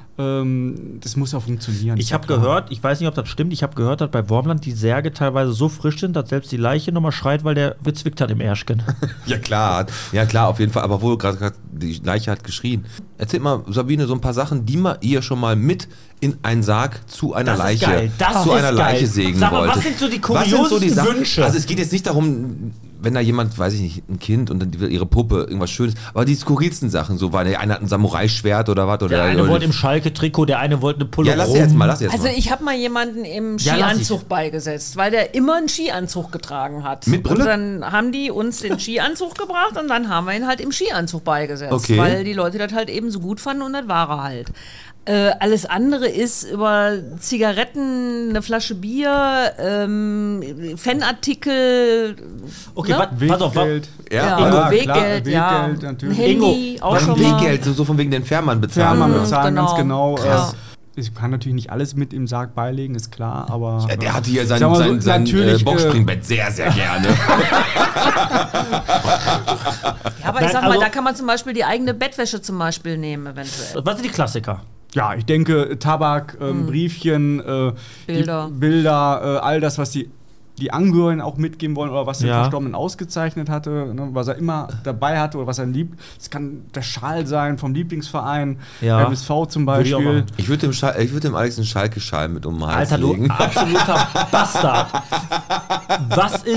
Das muss ja funktionieren. Ich habe gehört, ich weiß nicht, ob das stimmt, ich habe gehört, dass bei Wormland die Särge teilweise so frisch sind, dass selbst die Leiche nochmal schreit, weil der gezwickt hat im Ärschchen. Ja klar, auf jeden Fall. Aber wo gerade die Leiche hat geschrien. Erzählt mal, Sabine, so ein paar Sachen, die ihr schon mal mit in einen Sarg zu einer Das ist Leiche, geil, das zu ist einer geil. Leiche sägen Sag mal, wolltet. was sind so die Was sind so die kuriosesten Sachen? Wünsche? Also es geht jetzt nicht darum, wenn da jemand, weiß ich nicht, ein Kind und dann will ihre Puppe, irgendwas Schönes, aber die skurrilsten Sachen, so, weil der eine hat ein Samurai-Schwert oder was. Der eine wollte im Schalke-Trikot, der eine wollte eine Pulle Ja, lass rum. jetzt mal. Also ich habe mal jemanden im Ja, lass Skianzug beigesetzt, weil der immer einen Skianzug getragen hat. Mit Brille? Und dann haben die uns den Skianzug gebracht und dann haben wir ihn halt im Skianzug beigesetzt, Okay. weil die Leute das halt eben so gut fanden und das war er halt. Alles andere ist über Zigaretten, eine Flasche Bier, Fanartikel. Okay, ne? pass auf, Weggeld. Ja, Ingo, klar, Weggeld, ja. Weggeld, natürlich. Ein Handy, Ingo, auch dann schon mal. Weggeld, so von wegen den Fährmann bezahlen. Fährmann oder? bezahlen, Genau. ganz genau. Krass. Ich kann natürlich nicht alles mit im Sarg beilegen, ist klar, aber. Ja, der hatte hier sag mal so, sein natürlich, Boxspringbett sehr, sehr gerne. Ja, aber Nein, ich sag mal, also- da kann man zum Beispiel die eigene Bettwäsche zum Beispiel nehmen, eventuell. was sind die Klassiker? Ja, ich denke, Tabak, Briefchen, Bilder. die Bilder, all das, was die Angehörigen auch mitgeben wollen oder was den Ja. Verstorbenen ausgezeichnet hatte, ne, was er immer dabei hatte oder was er liebt. Es kann der Schal sein vom Lieblingsverein, Ja. MSV zum Würde ich auch Beispiel. machen. Ich würde dem Alex einen Schalke-Schal mit um den Hals Alter, du legen. absoluter Bastard. Was ist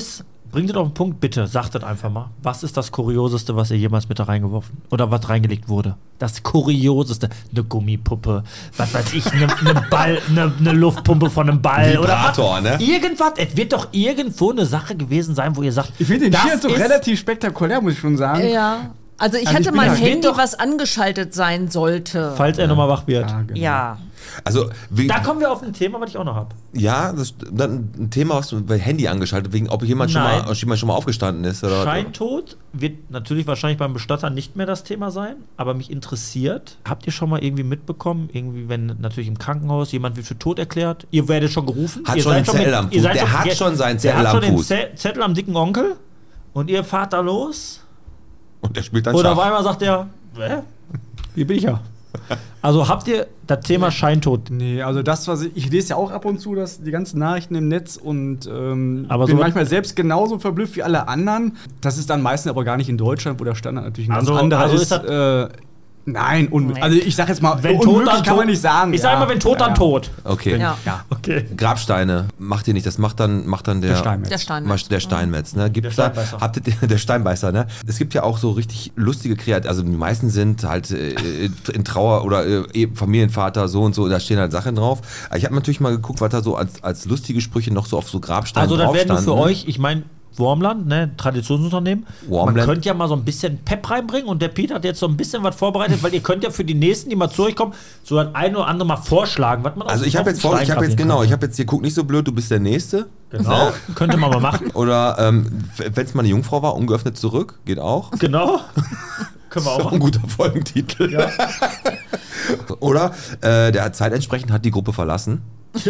Bringt es auf den Punkt, bitte, sagt das einfach mal. Was ist das Kurioseste, was ihr jemals mit da reingeworfen oder was reingelegt wurde? Das Kurioseste. Eine Gummipuppe, was weiß ich, eine Ball, eine Luftpumpe von einem Ball. Vibrator, oder was? ne? Irgendwas. Es wird doch irgendwo eine Sache gewesen sein, wo ihr sagt, Ich finde den das Skiern so ist- relativ spektakulär, muss ich schon sagen. Ja. Also ich Also ich hatte bin mein da- Handy, doch- was angeschaltet sein sollte. falls er nochmal wach wird. Ja, genau. Ja. Also, Da kommen wir auf ein Thema, was ich auch noch habe. ja, das, dann ein Thema, was du bei Handy angeschaltet, wegen ob jemand schon Nein. mal aufgestanden ist. Oder? Scheintod wird natürlich wahrscheinlich beim Bestatter nicht mehr das Thema sein, aber mich interessiert, habt ihr schon mal irgendwie mitbekommen, irgendwie, wenn natürlich im Krankenhaus jemand wird für tot erklärt, ihr werdet schon gerufen, Hat ihr schon seid einen Zettel am ihr Fuß. seid Der hat schon seinen Zettel der hat am schon Fuß. den Zettel am dicken Onkel und ihr fahrt da los Und der spielt dann oder Schach. auf einmal sagt er, wie bin ich ja? Also habt ihr das Thema Scheintod? Nee, also das, was ich lese ja auch ab und zu die ganzen Nachrichten im Netz und Aber bin so- manchmal selbst genauso verblüfft wie alle anderen. Das ist dann meistens aber gar nicht in Deutschland, wo der Standard natürlich ein ganz Also- anderer also ist. ist Nein, Nee. also ich sag jetzt mal, Wenn tot, unmöglich dann kann man tot. nicht sagen. Ich sag immer, wenn tot, dann tot. Okay. Ja. Okay. Grabsteine macht ihr nicht, das macht dann der Steinmetz. Der Steinmetz. Der Steinmetz, ne? Gibt's Der da, Steinbeißer. habt ihr, der Steinbeißer, ne? Es gibt ja auch so richtig lustige Kreationen, also die meisten sind halt in Trauer oder Familienvater so und so, da stehen halt Sachen drauf. Aber ich habe natürlich mal geguckt, was da so als lustige Sprüche noch so auf so Grabsteinen Also das drauf wäre nur für standen. euch, ich meine, Wormland, ne, Traditionsunternehmen. Wormland. Man könnte ja mal so ein bisschen Pep reinbringen und der Peter hat jetzt so ein bisschen was vorbereitet, weil ihr könnt ja für die Nächsten, die mal zu euch kommen, so das eine oder andere mal vorschlagen, was man Also auf- ich auf habe den jetzt Stein gravieren ich kann. habe jetzt hier, guck nicht so blöd, du bist der Nächste. Genau, könnte man mal machen. Oder wenn es mal eine Jungfrau war, ungeöffnet zurück, geht auch. Genau. Können wir auch Ein machen. guter Folgentitel. Ja. Oder der Zeit entsprechend hat die Gruppe verlassen.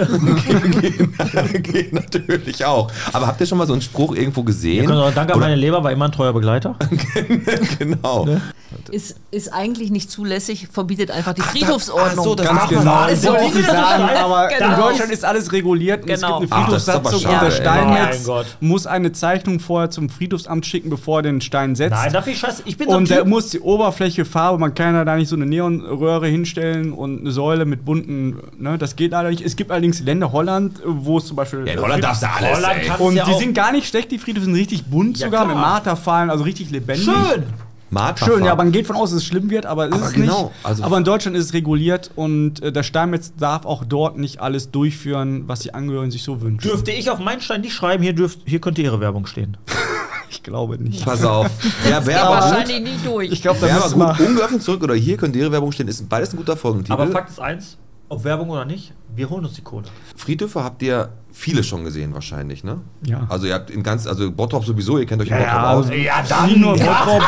Geht natürlich auch. Aber habt ihr schon mal so einen Spruch irgendwo gesehen? Danke an meine Leber, war immer ein treuer Begleiter. Genau. Ist eigentlich nicht zulässig, verbietet einfach die Friedhofsordnung. ach so, das Ganz darf genau, man. ich wollte So, auch wie nicht das so sagen, steht. aber Genau. in Deutschland ist alles reguliert. Genau. Es gibt Ach, eine das ist aber Friedhofssatzung schade, und der ey. Steinmetz Mein Gott. muss eine Zeichnung vorher zum Friedhofsamt schicken, bevor er den Stein setzt. Nein, darf ich scheiße. Ich bin so ein Und der Typ. muss die Oberfläche, Farbe, man kann ja da nicht so eine Neonröhre hinstellen und eine Säule mit bunten, ne, das geht leider nicht. Es gibt allerdings Länder, Holland, wo es zum Beispiel. Ja, in Holland darfst du alles, Holland ey. kannst Und ja die auch- sind gar nicht schlecht, die Friedhöfe sind richtig bunt Ja, sogar, klar. mit Marterfallen, also richtig lebendig. Schön. Marterfarben. Schön, ja, man geht von aus, dass es schlimm wird, aber es Aber ist genau, nicht. also- aber in Deutschland ist es reguliert und der Steinmetz darf auch dort nicht alles durchführen, was die Angehörigen sich so wünschen. Dürfte ich auf meinen Stein nicht schreiben, hier könnte ihre Werbung stehen. Ich glaube nicht. Pass auf. Ja, wäre Ja, aber gut. wahrscheinlich nicht durch. Ich glaube, da Wäre aber müssen wir. gut. Ungeöffnet zurück oder hier könnte ihre Werbung stehen. Ist beides ein guter Folgentitel. Aber Fakt ist eins, ob Werbung oder nicht, wir holen uns die Kohle. Friedhöfe habt ihr viele schon gesehen wahrscheinlich, ne? Ja. Also ihr habt also Bottrop sowieso, ihr kennt euch in Bottrop aus. ja, Nicht nur Bottrop,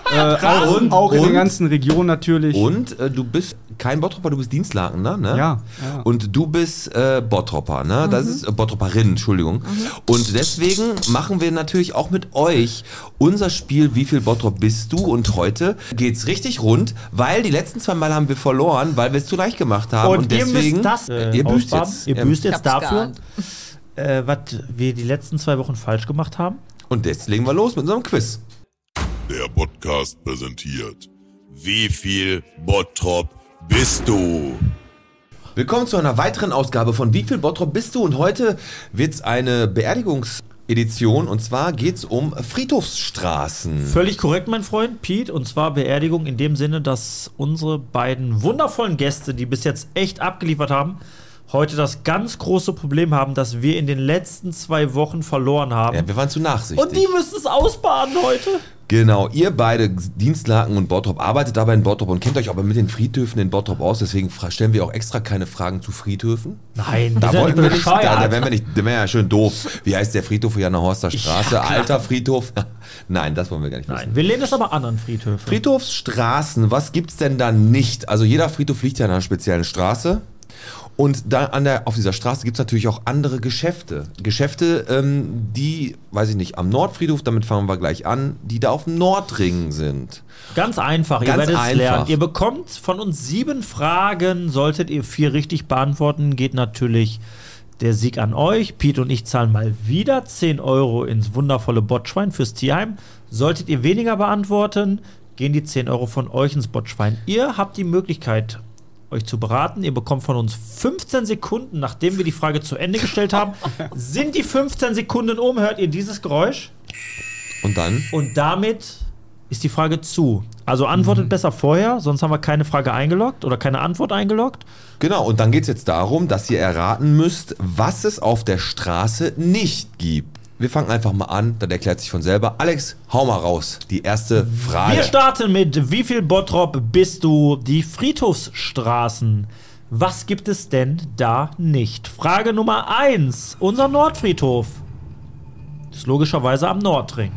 auch in und- den ganzen Regionen natürlich. Und du bist kein Bottropper, du bist Dienstlakener, ne? Ja. Und du bist Bottropper, ne? Das ist Bottropperin, Entschuldigung. Und deswegen machen wir natürlich auch mit euch unser Spiel Wie viel Bottrop bist du? Und heute geht's richtig rund, weil die letzten 2 Mal haben wir verloren, weil wir es zu leicht gemacht haben. Und ihr deswegen, müsst das ihr büßt ausbaden. jetzt. Ihr büßt Ich jetzt hab's dafür, geahnt. was wir die letzten 2 Wochen falsch gemacht haben. Und jetzt legen wir los mit unserem Quiz. Der Podcast präsentiert. Wie viel Bottrop bist du? Willkommen zu einer weiteren Ausgabe von Wie viel Bottrop bist du? Und heute wird's eine Beerdigungsedition und zwar geht's um Friedhofsstraßen. Völlig korrekt, mein Freund Pete. Und zwar Beerdigung in dem Sinne, dass unsere beiden wundervollen Gäste, die bis jetzt echt abgeliefert haben, heute das ganz große Problem haben, dass wir in den letzten 2 Wochen verloren haben. Ja, wir waren zu nachsichtig. Und die müssen es ausbaden heute. Genau, ihr beide, Dienstlaken und Bottrop, arbeitet aber in Bottrop und kennt euch aber mit den Friedhöfen in Bottrop aus. Deswegen stellen wir auch extra keine Fragen zu Friedhöfen. Nein, Da wollten wir nicht, bescheuert. da wären wir nicht, der wäre ja schön doof. Wie heißt der Friedhof hier an der Horster Straße? Ja, klar. Alter Friedhof? Nein, das wollen wir gar nicht wissen. Nein, wir lehnen es aber an Friedhöfe. Friedhofsstraßen, was gibt's denn da nicht? Also jeder Friedhof liegt ja an einer speziellen Straße. Und da auf dieser Straße gibt es natürlich auch andere Geschäfte. Geschäfte, die, weiß ich nicht, am Nordfriedhof, damit fangen wir gleich an, die da auf dem Nordring sind. Ganz einfach, ihr Ganz werdet es einfach. lernen. Ihr bekommt von uns 7 Fragen. Solltet ihr 4 richtig beantworten, geht natürlich der Sieg an euch. Pete und ich zahlen mal wieder 10 Euro ins wundervolle Botschwein fürs Tierheim. Solltet ihr weniger beantworten, gehen die 10 Euro von euch ins Botschwein. Ihr habt die Möglichkeit, euch zu beraten. Ihr bekommt von uns 15 Sekunden, nachdem wir die Frage zu Ende gestellt haben. Sind die 15 Sekunden hört ihr dieses Geräusch? Und dann? Und damit ist die Frage zu. Also antwortet besser vorher, sonst haben wir keine Frage eingeloggt oder keine Antwort eingeloggt. Genau, und dann geht es jetzt darum, dass ihr erraten müsst, was es auf der Straße nicht gibt. Wir fangen einfach mal an, das erklärt sich von selber. Alex, hau mal raus, die erste Frage. Wir starten mit: Wie viel Bottrop bist du? Die Friedhofsstraßen. Was gibt es denn da nicht? Frage Nummer 1. Unser Nordfriedhof ist logischerweise am Nordring.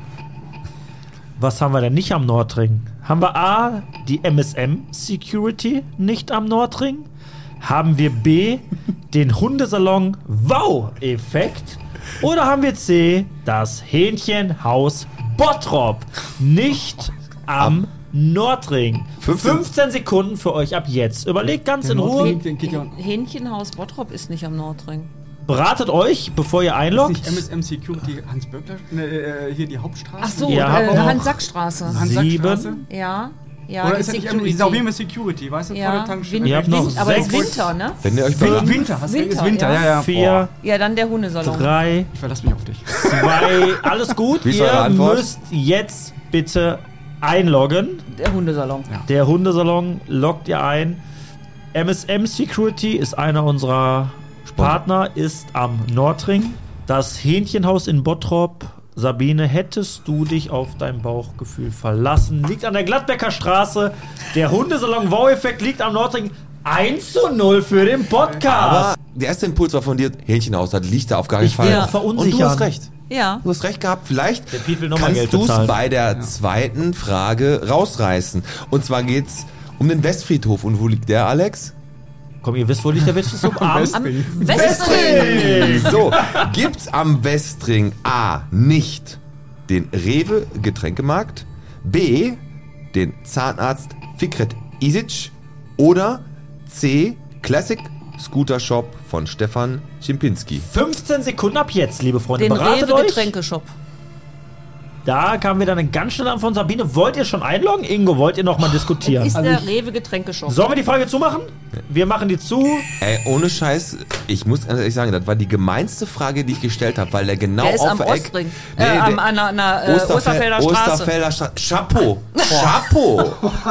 Was haben wir denn nicht am Nordring? Haben wir A, die MSM Security nicht am Nordring? Haben wir B, den Hundesalon Wow-Effekt? Oder haben wir C, das Hähnchenhaus Bottrop nicht am Nordring? 15 Sekunden für euch ab jetzt. Überlegt ganz in Ruhe. Hähnchenhaus Bottrop ist nicht am Nordring. Beratet euch, bevor ihr einloggt. Ist nicht MSM Security Hans-Böckler? Hier die Hauptstraße? Ach so, Ja, aber noch Hans-Sack-Straße. 7. Ja. Oder ist es auch immer Security, weißt du, vor der Tankstelle? Ihr habt noch aber es 6. ist Winter, ne? Wenn ihr euch Winter, hast du Winter, ist Winter, ja. ja. 4, Ja, dann der Hundesalon. 3, Ich verlasse mich auf dich. 2, alles gut. Wie ist eure Ihr Antwort? müsst jetzt bitte einloggen. Der Hundesalon. Ja. Der Hundesalon loggt ihr ein. MSM Security ist einer unserer Partner, ist am Nordring. Das Hähnchenhaus in Bottrop. Sabine, hättest du dich auf dein Bauchgefühl verlassen? Liegt an der Gladbecker Straße. Der Hundesalon Wow-Effekt liegt am Nordring. 1:0 für den Podcast. Aber der erste Impuls war von dir, Hähnchenhaus, das liegt da auf gar keinen Ich will Fall. auch verunsichern. Und du hast recht. Ja. Du hast recht gehabt. Vielleicht Der Piep will noch mal kannst Geld du es bezahlen. bei der zweiten Frage rausreißen. Und zwar geht's um den Westfriedhof. Und wo liegt der, Alex? Komm, ihr wisst, wo liegt der Westfriedhof? Am Westring! So, gibt's am Westring A nicht den Rewe Getränkemarkt, B den Zahnarzt Fikret Isic oder C Classic Scooter Shop von Stefan Chimpinski? 15 Sekunden ab jetzt, liebe Freunde. Den Beratet euch. Rewe-Getränkeshop. Da kamen wir dann eine ganz schnelle Antwort von Sabine. Wollt ihr schon einloggen? Ingo, wollt ihr noch mal diskutieren? Ist der Rewe-Getränkeshop. Sollen wir die Frage zumachen? Wir machen die zu. Ey, ohne Scheiß, ich muss ganz ehrlich sagen, das war die gemeinste Frage, die ich gestellt habe, weil der genau Der ist auf am der Eck... Ostring. Nee, An der Osterfelder Straße. Osterfelder Straße. Chapeau. Chapeau.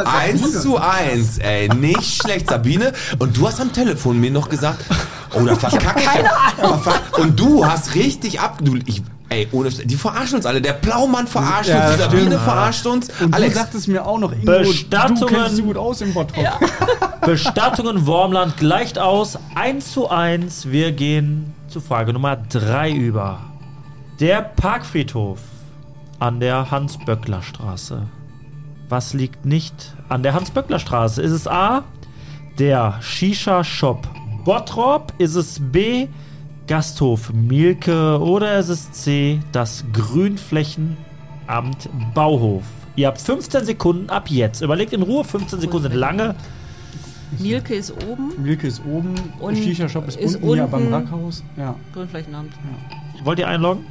1:1, ey. Nicht schlecht, Sabine. Und du hast am Telefon mir noch gesagt, oh, da verkacke ich. Und du hast richtig ey, ohne, die verarschen uns alle. Der Blaumann verarscht uns, die Sabine verarscht uns. Und Alex, du sagtest mir auch noch, Ingo, Bestattungen- du kennst dich gut aus im Bottrop. Bestattungen Wormland gleicht aus. 1:1. Wir gehen zu Frage Nummer 3 über. Der Parkfriedhof an der Hans-Böckler-Straße. Was liegt nicht an der Hans-Böckler-Straße? Ist es A, der Shisha-Shop Bottrop? Ist es B, Gasthof Mielke? Oder ist es C, das Grünflächenamt Bauhof? Ihr habt 15 Sekunden ab jetzt. Überlegt in Ruhe, 15 Sekunden sind lange. Mielke ist oben. Milke ist oben, Und Shisha-Shop ist ist unten, hier unten. beim Rackhaus. Ja. Grünflächenamt. Wollt ihr einloggen?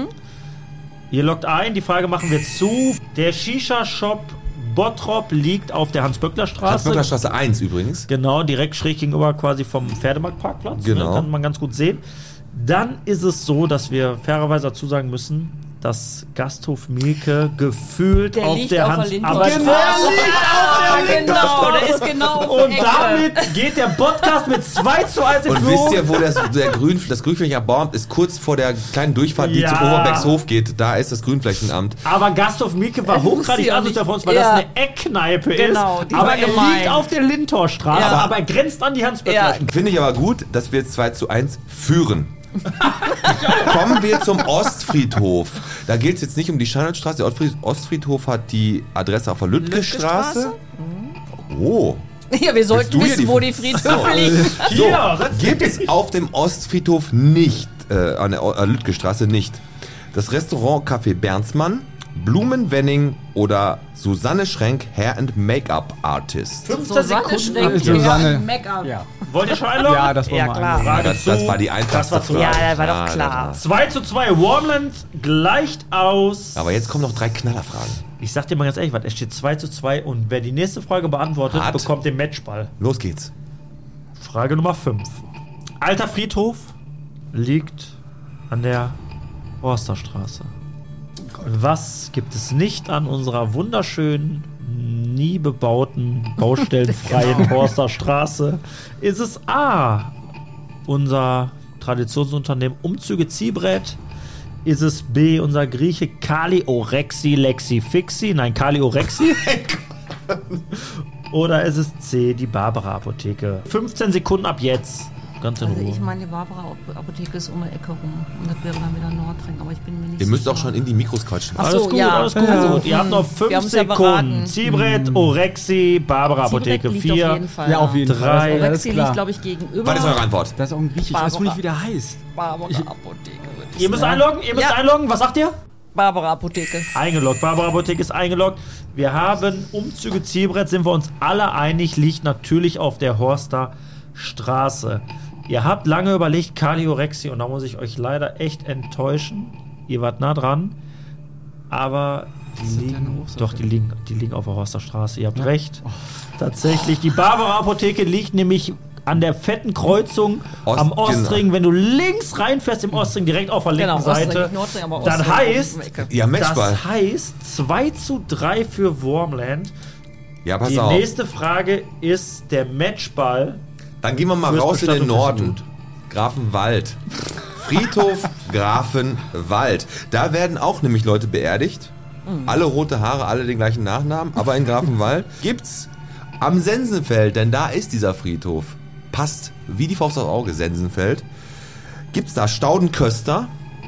Ihr loggt ein, die Frage machen wir zu. Der Shisha-Shop Bottrop liegt auf der Hans-Böckler-Straße. Hans-Böckler-Straße 1 übrigens. Genau, direkt schräg gegenüber quasi vom Pferdemarktparkplatz. Genau. Ne, kann man ganz gut sehen. Dann ist es so, dass wir fairerweise dazu sagen müssen, dass Gasthof Mielke gefühlt Der auf liegt der auf der Hans... Lindner Aber Straße. Straße. Der ist genau auf der Und Ecke. damit geht der Podcast mit 2:1 in Und Führung. wisst ihr, wo das Grünflächenamt Bauamt ist? Kurz vor der kleinen Durchfahrt, die Ja. zum Oberbeckshof geht. Da ist das Grünflächenamt. Aber Gasthof Mielke war wusste hochgradig ich auch asozial nicht. für uns, weil Ja. das eine Eckkneipe Genau, ist. die Aber war er gemein. liegt auf der Lindtorstraße, Ja. aber er grenzt an die Hans-Böckler. Finde ich aber gut, dass wir jetzt 2:1 führen. Kommen wir zum Ostfriedhof. Da geht es jetzt nicht um die Scheinheitsstraße. Der Ostfriedhof hat die Adresse auf der Lüttke-Straße. Oh. Ja, wir sollten du hier wissen, die- wo die Friedhöfe liegen. So, Hier, setz dich. gibt es auf dem Ostfriedhof nicht, an der Lüttke-Straße nicht, das Restaurant Café Bernsmann, Blumenwenning oder Susanne Schrenk Hair and Make-up Artist? 15 Sekunden. Schränke, Susanne. ja, Make-up. Ja. Wollt ihr schon einloggen? Ja, das war Ja, mal klar. eine. Frage Das zu. war die einfachste Das war zu. Frage. Ja, das war doch klar. 2:2. Wormland gleicht aus. Aber jetzt kommen noch 3 Knallerfragen. Ich sag dir mal ganz ehrlich, was, es steht 2:2 und wer die nächste Frage beantwortet, Hat. bekommt den Matchball. Los geht's. Frage Nummer 5. Alter Friedhof liegt an der Horsterstraße. Was gibt es nicht an unserer wunderschönen, nie bebauten, baustellenfreien Horster Straße? Ist es A, unser Traditionsunternehmen Umzüge Ziehbrett? Ist es B, unser Grieche Kali Orexi Lexi Fixi? Nein, Kali Orexi. Oder ist es C, die Barbara Apotheke? 15 Sekunden ab jetzt. Ganz in Also Ruhe. ich meine, die Barbara Apotheke ist um die Ecke rum. Und das wäre dann wieder Nordring, aber ich bin mir nicht Ihr müsst sicher. auch schon in die Mikros quatschen. Ach Alles so, gut, ja. alles gut. Ja. Ihr habt noch Wir 5 haben's ja Sekunden. beraten. Ziehbrett, Orexi, Barbara Apotheke Ziehbrett liegt 4. auf jeden Fall. Ja, auf jeden Fall. Drei. Das Orexi ist liegt, klar. glaube ich, gegenüber. Was ist eure Antwort? Das ist auch ein Grieche. Ich weiß wohl nicht, wie der heißt. Barbara Apotheke. Ihr müsst einloggen, einloggen. Was sagt ihr? Barbara Apotheke. Eingeloggt. Barbara Apotheke ist eingeloggt. Wir haben Umzüge Zielbrett, sind wir uns alle einig, liegt natürlich auf der Horster Straße. Ihr habt lange überlegt, Kaliorexi, und da muss ich euch leider echt enttäuschen. Ihr wart nah dran, aber die liegen auf der Horster Straße. Ihr habt recht. Tatsächlich, die Barbara Apotheke liegt nämlich an der fetten Kreuzung am Ostring. Wenn du links reinfährst im Ostring, direkt auf der linken Seite, Nordring, aber dann Ostring, heißt, Ja, Matchball. das heißt 2:3 für Wormland. Ja, pass Die auf. nächste Frage ist der Matchball. Dann gehen wir mal Fürs raus in den Norden. Bestattungsinstitut. Grafenwald. Friedhof Grafenwald. Da werden auch nämlich Leute beerdigt. Alle rote Haare, alle den gleichen Nachnamen. Aber in Grafenwald gibt's am Sensenfeld, denn da ist dieser Friedhof. Passt wie die Faust aufs Auge, Sensenfeld. Gibt's da Staudenköster,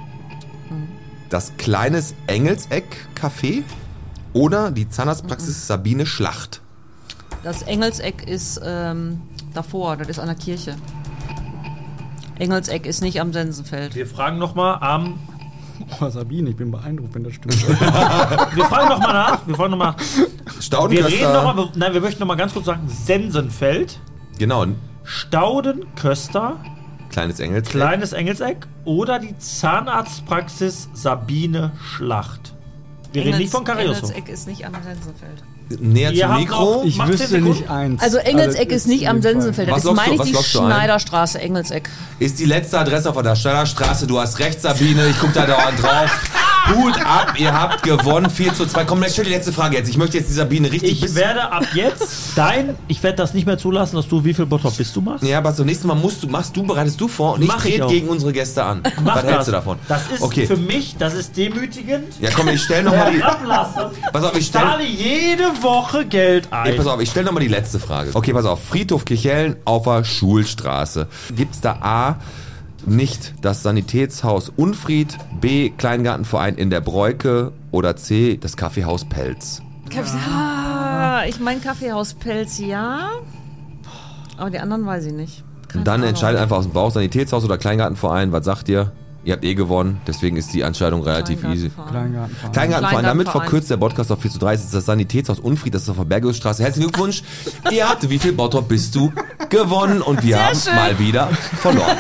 das kleines Engelseck-Café oder die Zahnarztpraxis Sabine Schlacht. Das Engelseck ist davor, das ist an der Kirche. Engelseck ist nicht am Sensenfeld. Wir fragen nochmal am. Oh, Sabine, ich bin beeindruckt, wenn das stimmt. Wir fragen nochmal nach. Wir reden Staudenköster. nochmal. Nein, wir möchten nochmal ganz kurz sagen: Sensenfeld, Genau, Staudenköster, kleines Engelseck. kleines Engelseck oder die Zahnarztpraxis Sabine Schlacht. Wir reden nicht von Karioso. Engelseck ist nicht am Sensenfeld. Näher Ihr zum habt Mikro. noch- Ich Macht 10 wüsste Sekunden? nicht eins. Also Engelseck das ist nicht am in dem Fall. Sensenfeld. Was Das ist, lockst du- meine ich, was die lockst du ein? Schneiderstraße, Engelseck. Ist die letzte Adresse auf der Steilerstraße. Du hast recht, Sabine. Ich guck da dauernd drauf. Hut ab, ihr habt gewonnen. 4:2. Komm, stell die letzte Frage jetzt. Ich möchte jetzt die Sabine richtig Ich werde ab jetzt ich werde das nicht mehr zulassen, dass du wie viel Bottrop bist du machst. Ja, aber so nächstes Mal bereitest du vor und ich Mach ich trete auch. gegen unsere Gäste an. Mach Was hältst du davon? Das ist okay. für mich, das ist demütigend. Ja, komm, ich stell nochmal die. Ablassen. Pass auf, ich Zahle jede Woche Geld ein. Pass auf, ich stelle nochmal die letzte Frage. Okay, pass auf. Friedhof Kirchhellen auf der Schulstraße. Gibt's da A, nicht das Sanitätshaus Unfried, B, Kleingartenverein in der Breuke oder C, das Kaffeehaus Pelz? Ich meine Kaffeehaus Pelz, ja. Aber die anderen weiß ich nicht. Keine Und dann Ahnung. entscheidet einfach aus dem Bauch, Sanitätshaus oder Kleingartenverein. Was sagt ihr? Ihr habt gewonnen, deswegen ist die Entscheidung relativ easy. Kleingartenverein. Kleingartenverein, damit Kleingartenverein. verkürzt der Podcast auf 4:3. Das ist das Sanitätshaus Unfried, das ist auf der Berghausstraße. Herzlichen Glückwunsch. Ihr habt, wie viel Bottrop bist du gewonnen und wir haben schön. mal wieder verloren.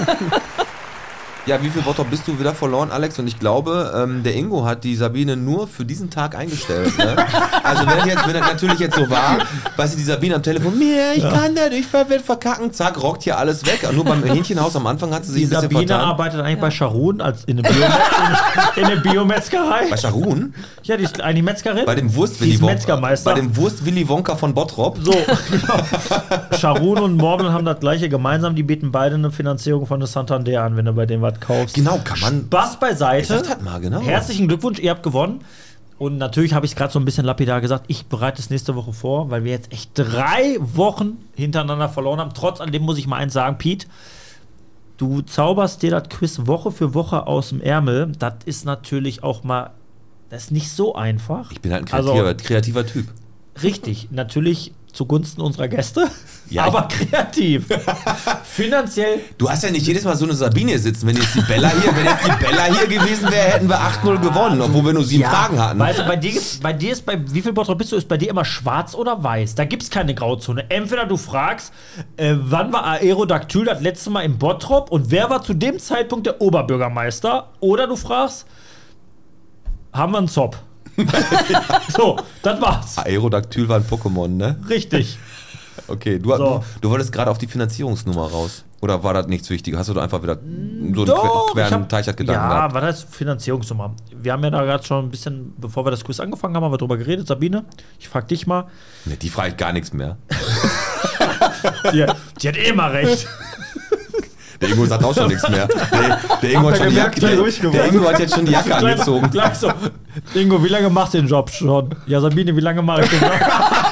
Ja, wie viel Bottrop bist du wieder verloren, Alex? Und ich glaube, der Ingo hat die Sabine nur für diesen Tag eingestellt. Ne? Also wenn das natürlich jetzt so war, weißt du, die Sabine am Telefon, ich kann dadurch verkacken, zack, rockt hier alles weg. Nur beim Hähnchenhaus am Anfang hat sie sich Die ein bisschen Sabine vertan. arbeitet eigentlich bei Charun als in der Biometzgerei. Bei Charun? Ja, die ist eigentlich Metzgerin. Bei dem Die Wurst-Willi ist Wonka. Metzgermeister. Bei dem Wurst-Willi Wonka von Bottrop. So, genau. Charun und Morgan haben das gleiche gemeinsam. Die bieten beide eine Finanzierung von der Santander an, wenn du bei denen was kaufst. Genau, kann man. Spaß beiseite. Ich sag das mal, genau. Herzlichen Glückwunsch, ihr habt gewonnen. Und natürlich habe ich es gerade so ein bisschen lapidar gesagt, ich bereite es nächste Woche vor, weil wir jetzt echt 3 Wochen hintereinander verloren haben. Trotz alledem muss ich mal eins sagen, Pete, du zauberst dir das Quiz Woche für Woche aus dem Ärmel. Das ist natürlich auch mal, das ist nicht so einfach. Ich bin halt ein Also, kreativer Typ. richtig, natürlich zugunsten unserer Gäste, Ja, aber kreativ. Finanziell. Du hast ja nicht jedes Mal so eine Sabine hier sitzen. Wenn jetzt die Bella hier gewesen wäre, hätten wir 8:0 gewonnen, obwohl wir nur 7 Fragen hatten. Weißt du, bei dir ist wie viel Bottrop bist du, ist bei dir immer schwarz oder weiß. Da gibt es keine Grauzone. Entweder du fragst, wann war Aerodactyl das letzte Mal im Bottrop und wer war zu dem Zeitpunkt der Oberbürgermeister? Oder du fragst, haben wir einen Zop? So, das war's. Aerodactyl war ein Pokémon, ne? Richtig. Okay, du wolltest gerade auf die Finanzierungsnummer raus. Oder war das nichts Wichtiges? Hast du da einfach wieder so einen queren Teichert-Gedanken gehabt? Ja, was heißt Finanzierungsnummer? Wir haben ja da gerade schon ein bisschen, bevor wir das Quiz angefangen haben, drüber geredet. Sabine, ich frag dich mal. Ne, die frage ich gar nichts mehr. Die hat eh immer recht. Der Ingo sagt auch schon nichts mehr. Der Ingo hat jetzt schon die Jacke angezogen. Gleich so. Ingo, wie lange machst du den Job schon? Ja, Sabine, wie lange mache ich den Job?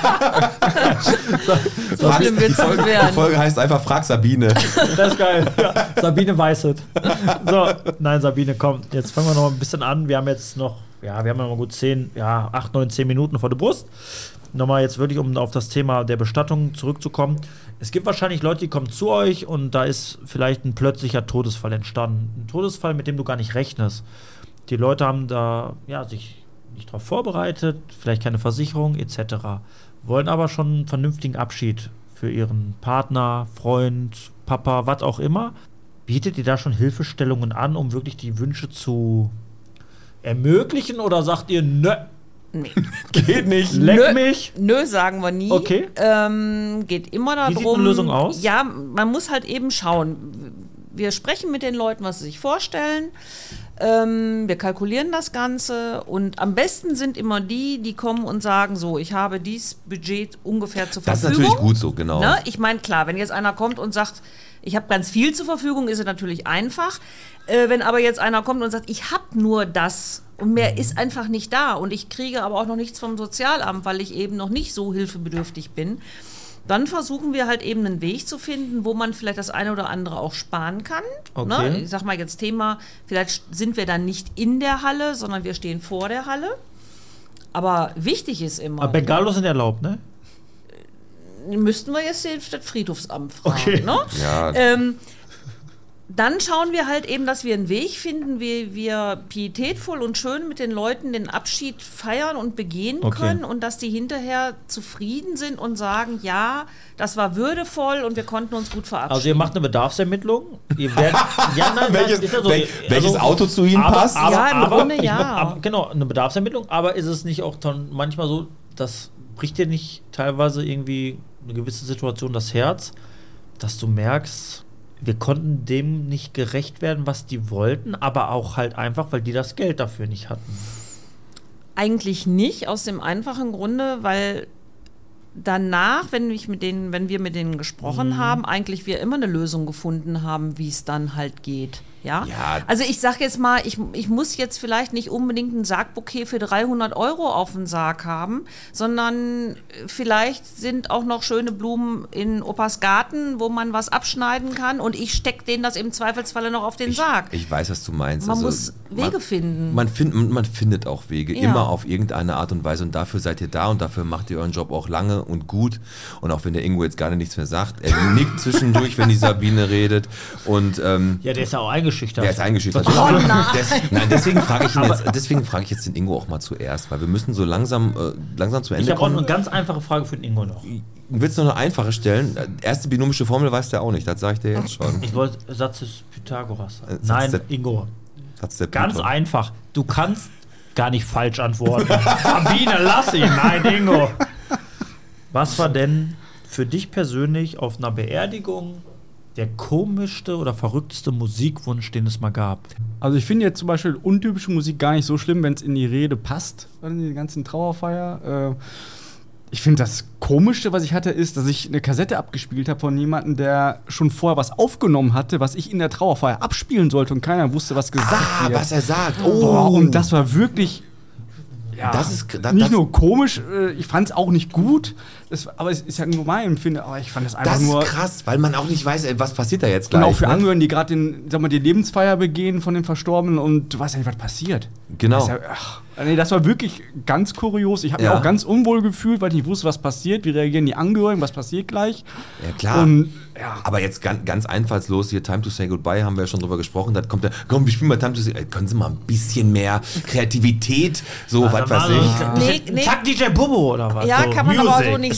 Die Folge heißt einfach Frag Sabine. Das ist geil. Ja, Sabine weiß es. So, nein, Sabine, komm, jetzt fangen wir noch ein bisschen an. Wir haben jetzt noch, wir haben noch gut 8, 9, 10 Minuten vor der Brust. Nochmal jetzt wirklich, um auf das Thema der Bestattung zurückzukommen. Es gibt wahrscheinlich Leute, die kommen zu euch und da ist vielleicht ein plötzlicher Todesfall entstanden. Ein Todesfall, mit dem du gar nicht rechnest. Die Leute haben da sich nicht darauf vorbereitet, vielleicht keine Versicherung etc. Wollen aber schon einen vernünftigen Abschied für ihren Partner, Freund, Papa, was auch immer. Bietet ihr da schon Hilfestellungen an, um wirklich die Wünsche zu ermöglichen oder sagt ihr, nö? Nee. Geht nicht. Leck mich. Nö, sagen wir nie. Okay. Geht immer darum. Wie sieht eine Lösung aus? Ja, man muss halt eben schauen. Wir sprechen mit den Leuten, was sie sich vorstellen. Wir kalkulieren das Ganze. Und am besten sind immer die kommen und sagen so, ich habe dieses Budget ungefähr zur Verfügung. Das ist natürlich gut so, genau. Ne? Ich meine, klar, wenn jetzt einer kommt und sagt, ich habe ganz viel zur Verfügung, ist es natürlich einfach. Wenn aber jetzt einer kommt und sagt, ich habe nur das und mehr ist einfach nicht da und ich kriege aber auch noch nichts vom Sozialamt, weil ich eben noch nicht so hilfebedürftig bin, dann versuchen wir halt eben einen Weg zu finden, wo man vielleicht das eine oder andere auch sparen kann. Okay. Ne? Ich sag mal jetzt Thema, vielleicht sind wir dann nicht in der Halle, sondern wir stehen vor der Halle. Aber wichtig ist immer... Aber Bengalos sind erlaubt, ne? Müssten wir jetzt das Friedhofsamt fragen. Okay. Ne? Ja. Dann schauen wir halt eben, dass wir einen Weg finden, wie wir pietätvoll und schön mit den Leuten den Abschied feiern und begehen können und dass die hinterher zufrieden sind und sagen, ja, das war würdevoll und wir konnten uns gut verabschieden. Also ihr macht eine Bedarfsermittlung. Ihr werdet, welches Auto zu Ihnen passt? Ja, im Grunde ja. Genau, eine Bedarfsermittlung. Aber ist es nicht auch dann manchmal so, das bricht dir nicht teilweise irgendwie eine gewisse Situation das Herz, dass du merkst, wir konnten dem nicht gerecht werden, was die wollten, aber auch halt einfach, weil die das Geld dafür nicht hatten. Eigentlich nicht, aus dem einfachen Grunde, weil danach, wenn wir mit denen gesprochen haben, eigentlich wir immer eine Lösung gefunden haben, wie es dann halt geht. Ja? Also ich sag jetzt mal, ich muss jetzt vielleicht nicht unbedingt ein Sargbouquet für 300 € auf den Sarg haben, sondern vielleicht sind auch noch schöne Blumen in Opas Garten, wo man was abschneiden kann und ich stecke denen das im Zweifelsfalle noch auf den Sarg. Ich weiß, was du meinst. Man muss Wege finden. Man findet auch Wege, immer auf irgendeine Art und Weise und dafür seid ihr da und dafür macht ihr euren Job auch lange und gut und auch wenn der Ingo jetzt gerade nichts mehr sagt, er nickt zwischendurch, wenn die Sabine redet und ja, der ist ja auch eingeschüchtert. Der ist eingeschüchtert. Nein, deswegen frage ich jetzt den Ingo auch mal zuerst, weil wir müssen so langsam zum Ende kommen. Ich habe auch kommen. eine ganz einfache Frage für den Ingo noch. Willst du noch eine einfache stellen? Erste binomische Formel weiß der auch nicht, das sage ich dir jetzt schon. Ich wollte Satz des Pythagoras. Nein, Ingo. Satz der Ganz Python. einfach. Du kannst gar nicht falsch antworten. Sabine, lass ihn. Nein, Ingo. Was war denn für dich persönlich auf einer Beerdigung der komischste oder verrückteste Musikwunsch, den es mal gab? Also ich finde jetzt zum Beispiel untypische Musik gar nicht so schlimm, wenn es in die Rede passt, in die ganzen Trauerfeier. Ich finde, das Komischste, was ich hatte, ist, dass ich eine Kassette abgespielt habe von jemandem, der schon vorher was aufgenommen hatte, was ich in der Trauerfeier abspielen sollte und keiner wusste, was gesagt wird. Was er sagt. Boah, und das war wirklich... Ja, das ist nicht nur komisch, ich fand es auch nicht gut, aber es ist ja nur mein Empfinden, aber ich fand das einfach das nur... ist krass, weil man auch nicht weiß, was passiert da jetzt gleich. Und auch für ne? Angehörigen, die gerade die Lebensfeier begehen von den Verstorbenen und du weißt ja nicht, was passiert. Genau. Das war wirklich ganz kurios. Ich habe mich auch ganz unwohl gefühlt, weil ich nicht wusste, was passiert, wie reagieren die Angehörigen, was passiert gleich. Ja, klar. Und, aber jetzt ganz einfallslos, hier Time to Say Goodbye, haben wir ja schon drüber gesprochen, da kommt komm, wir spielen mal Time to Say, können Sie mal ein bisschen mehr Kreativität, so, was weiß ich. Zack, DJ Bobo oder was? Ja, so kann man Music. aber auch so nicht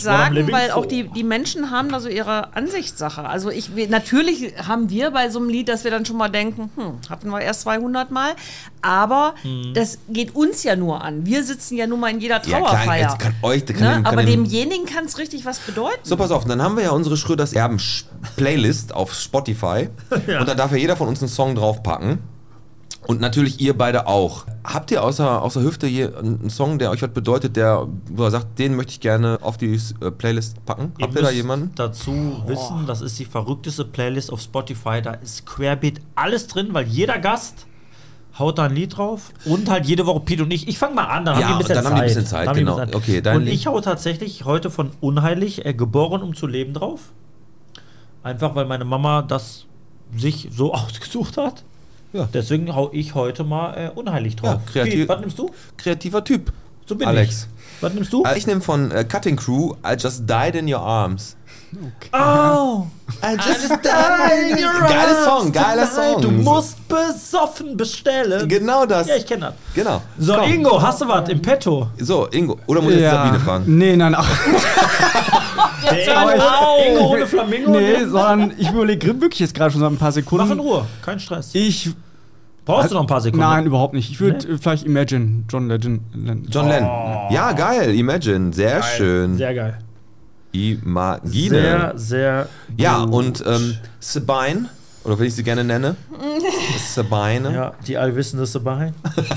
sagen, weil auch die Menschen haben da so ihre Ansichtssache. Also natürlich haben wir bei so einem Lied, dass wir dann schon mal denken, hatten wir erst 200 Mal, aber das geht uns ja nur an. Wir sitzen ja nur mal in jeder Trauerfeier. Ja, klar, aber demjenigen kann es richtig was bedeuten. So, pass auf, dann haben wir ja unsere Schröders Erben-Playlist auf Spotify und da darf ja jeder von uns einen Song draufpacken. Und natürlich ihr beide auch. Habt ihr außer Hüfte hier einen Song, der euch was bedeutet, wo ihr sagt, den möchte ich gerne auf die Playlist packen? Habt ihr da jemanden? Dazu wissen, das ist die verrückteste Playlist auf Spotify. Da ist querbeet alles drin, weil jeder Gast haut da ein Lied drauf und halt jede Woche Pete und ich. Ich fange mal an, dann haben die ein bisschen Zeit. Genau. Okay, und ich hau tatsächlich heute von Unheilig, geboren um zu leben drauf. Einfach, weil meine Mama das sich so ausgesucht hat. Ja. Deswegen hau ich heute mal Unheilig drauf. Ja, Pete, was nimmst du? Kreativer Typ. So bin Alex. ich. Was nimmst du? Ich nehme von Cutting Crew I Just Died in Your Arms. Okay. Oh! I just died in your arms. Geiler Song. Du musst besoffen bestellen. Genau das. Ja, ich kenne das. Genau. So, komm. Ingo, hast du was im Petto? So, Ingo. Oder muss ich jetzt Sabine fragen? Nee, nein, auch. Ingo ohne Flamingo? Nee, sondern ich überlege wirklich jetzt gerade schon seit ein paar Sekunden. Mach in Ruhe, kein Stress. Brauchst du noch ein paar Sekunden? Nein, überhaupt nicht. Ich würde vielleicht Imagine, John Lennon. Ja, geil, Imagine, sehr geil. Schön. Sehr geil. Imagine. Sehr, sehr Ja, und Sabine, oder wenn ich sie gerne nenne, Sabine. Ja, die allwissende Sabine.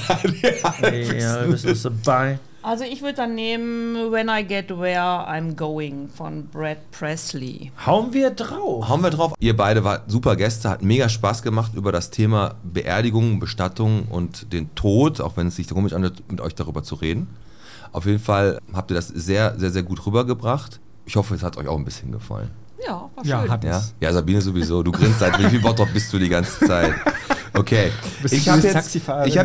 Die allwissende Sabine. Also ich würde dann nehmen When I Get Where I'm Going von Brad Presley. Hauen wir drauf. Ihr beide wart super Gäste, hat mega Spaß gemacht über das Thema Beerdigung, Bestattung und den Tod, auch wenn es sich komisch anhört, mit euch darüber zu reden. Auf jeden Fall habt ihr das sehr, sehr, sehr gut rübergebracht. Ich hoffe, es hat euch auch ein bisschen gefallen. Ja, war schön. Hat es. Ja, Sabine sowieso. Du grinst seit wie viel Bottrop bist du die ganze Zeit? Okay. Ich habe jetzt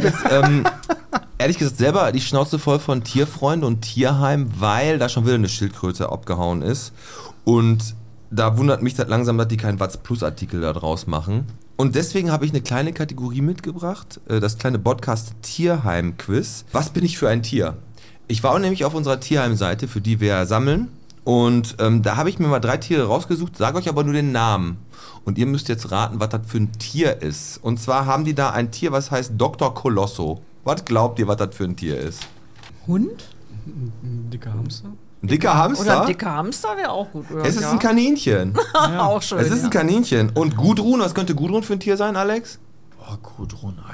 ehrlich gesagt selber die Schnauze voll von Tierfreunde und Tierheim, weil da schon wieder eine Schildkröte abgehauen ist. Und da wundert mich das langsam, dass die keinen Watz-Plus-Artikel da draus machen. Und deswegen habe ich eine kleine Kategorie mitgebracht, das kleine Podcast Tierheim-Quiz. Was bin ich für ein Tier? Ich war nämlich auf unserer Tierheim-Seite, für die wir sammeln. Und da habe ich mir mal 3 Tiere rausgesucht, sage euch aber nur den Namen. Und ihr müsst jetzt raten, was das für ein Tier ist. Und zwar haben die da ein Tier, was heißt Dr. Colosso. Was glaubt ihr, was das für ein Tier ist? Hund? Ein dicker Hamster? Ein dicker Hamster? Oder ein dicker Hamster wäre auch gut. Oder? Es ist ein Kaninchen. Auch schön. Es ist ein Kaninchen. Und Gudrun, was könnte Gudrun für ein Tier sein, Alex? Oh, Gudrun, ey.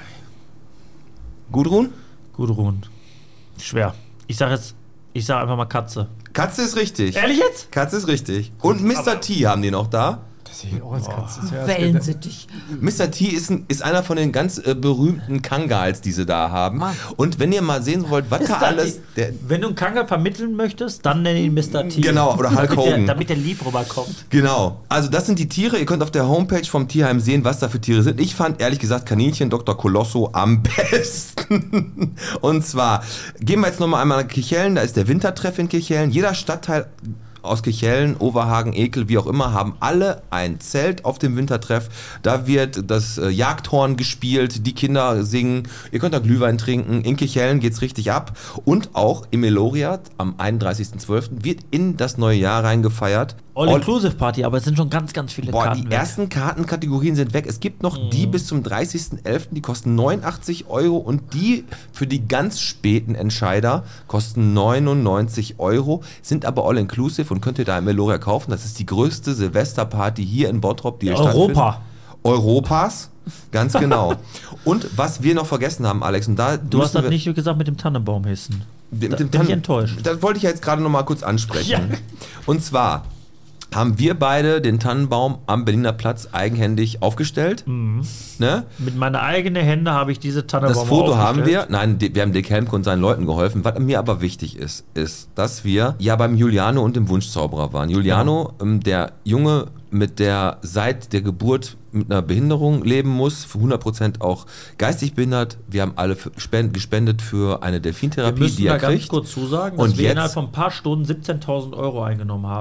Gudrun? Gudrun. Schwer. Ich sag einfach mal Katze. Katze ist richtig. Ehrlich jetzt? Katze ist richtig. Und Mr. T haben die noch da. Das sehe ich auch als Katze. Wellensittich. Mr. T ist einer von den ganz berühmten Kangals, die sie da haben. Und wenn ihr mal sehen wollt, was da alles... Wenn du einen Kangal vermitteln möchtest, dann nenn ihn Mr. T. Genau, oder Hulk Hogan. Damit der lieb rüberkommt. Genau. Also das sind die Tiere. Ihr könnt auf der Homepage vom Tierheim sehen, was da für Tiere sind. Ich fand, ehrlich gesagt, Kaninchen Dr. Colosso am besten. Und zwar, gehen wir jetzt nochmal einmal nach Kirchhellen. Da ist der Wintertreff in Kirchhellen. Jeder Stadtteil aus Kirchhellen, Overhagen, Ekel, wie auch immer, haben alle ein Zelt auf dem Wintertreff. Da wird das Jagdhorn gespielt, die Kinder singen, ihr könnt da Glühwein trinken. In Kirchhellen geht's richtig ab. Und auch im Meloriat am 31.12. wird in das neue Jahr reingefeiert. All-Inclusive-Party, aber es sind schon ganz, ganz viele Karten die ersten Kartenkategorien sind weg. Es gibt noch die bis zum 30.11., die kosten 89 € und die für die ganz späten Entscheider kosten 99 €, sind aber All-Inclusive und könnt ihr da im Meloria kaufen. Das ist die größte Silvesterparty hier in Bottrop, die Europas, ganz genau. Und was wir noch vergessen haben, Alex, und da du hast das nicht gesagt mit dem Tannenbaum hissen. Bin ich enttäuscht. Das wollte ich jetzt gerade noch mal kurz ansprechen. Ja. Und zwar haben wir beide den Tannenbaum am Berliner Platz eigenhändig aufgestellt. Mhm. Ne? Mit meinen eigenen Händen habe ich diese Tannenbaum aufgestellt. Das Foto aufgestellt. haben wir. Nein, wir haben Dick Helmke und seinen Leuten geholfen. Was mir aber wichtig ist, dass wir ja beim Juliano und dem Wunschzauberer waren. Juliano, der Junge, der seit der Geburt mit einer Behinderung leben muss, für 100% auch geistig behindert. Wir haben alle gespendet für eine Delfintherapie, die er kriegt. Wir müssen da kriegt. ganz kurz zusagen, dass wir innerhalb von ein paar Stunden 17.000 € eingenommen haben.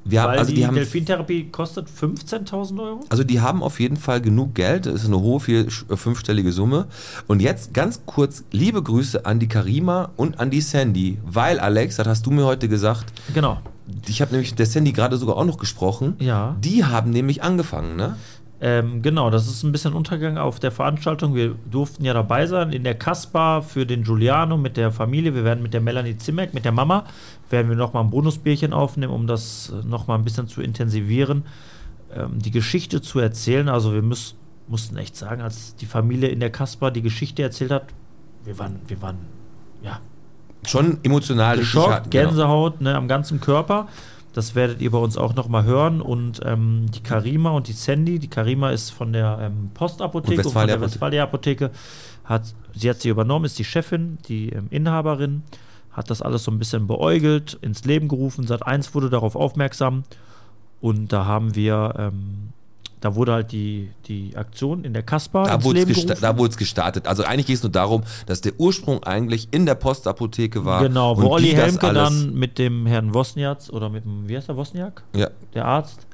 Weil die haben Delfintherapie kostet 15.000 Euro? Also die haben auf jeden Fall genug Geld, das ist eine hohe, fünfstellige Summe. Und jetzt ganz kurz, liebe Grüße an die Karima und an die Sandy, weil Alex, das hast du mir heute gesagt, Genau. ich habe nämlich mit der Sandy gerade sogar auch noch gesprochen, Ja. Die haben nämlich angefangen, ne? Genau, das ist ein bisschen untergegangen auf der Veranstaltung. Wir durften ja dabei sein in der Kasper für den Giuliano mit der Familie. Wir werden mit der Melanie Zimmeck, mit der Mama, werden wir nochmal ein Bonusbierchen aufnehmen, um das nochmal ein bisschen zu intensivieren, die Geschichte zu erzählen. Also wir mussten echt sagen, als die Familie in der Kasper die Geschichte erzählt hat, wir waren ja, Schon emotional geschockt, genau. Gänsehaut, ne, am ganzen Körper. Das werdet ihr bei uns auch nochmal hören. Und die Karima und die Sandy, die Karima ist von der Postapotheke und von der Westfalia-Apotheke. Sie hat sie übernommen, ist die Chefin, die Inhaberin, hat das alles so ein bisschen beäugelt, ins Leben gerufen. Sat.1 wurde darauf aufmerksam. Und da haben wir, da wurde halt die Aktion in der Kasper ins Leben gerufen. Da wurde es gestartet. Also eigentlich geht es nur darum, dass der Ursprung eigentlich in der Postapotheke war. Genau, wo Olli Helmke dann mit dem Herrn Wozniak oder mit dem, wie heißt der, Wozniak? Ja. Der Arzt,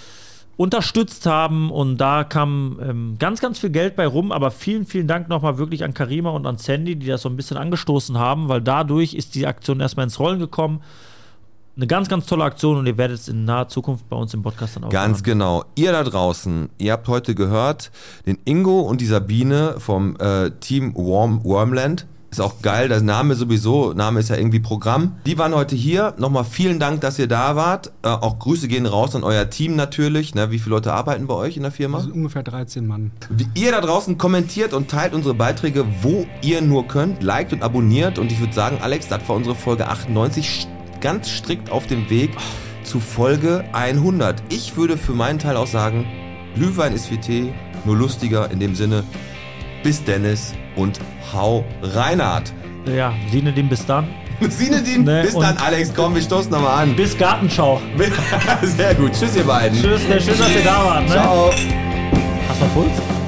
unterstützt haben. Und da kam ganz, ganz viel Geld bei rum. Aber vielen, vielen Dank nochmal wirklich an Karima und an Sandy, die das so ein bisschen angestoßen haben, weil dadurch ist die Aktion erstmal ins Rollen gekommen. Eine ganz, ganz tolle Aktion und ihr werdet es in naher Zukunft bei uns im Podcast dann auch Ganz hören. genau. Ihr da draußen, ihr habt heute gehört, den Ingo und die Sabine vom Team Wormland. Ist auch geil, der Name sowieso, Name ist ja irgendwie Programm. Die waren heute hier. Nochmal vielen Dank, dass ihr da wart. Auch Grüße gehen raus an euer Team natürlich. Wie viele Leute arbeiten bei euch in der Firma? Also ungefähr 13 Mann. Ihr da draußen kommentiert und teilt unsere Beiträge, wo ihr nur könnt. Liked und abonniert. Und ich würde sagen, Alex, das war unsere Folge 98. Ganz strikt auf dem Weg zu Folge 100. Ich würde für meinen Teil auch sagen, Glühwein ist wie Tee, nur lustiger in dem Sinne. Bis Dennis und hau Reinhard. Ja, Sinedin, bis dann. Sinedin, bis dann, Alex. Komm, wir stoßen nochmal an. Bis Gartenschau. Sehr gut. Tschüss, ihr beiden. Tschüss, dass ihr da wart. Ne? Ciao. Hast du einen Puls?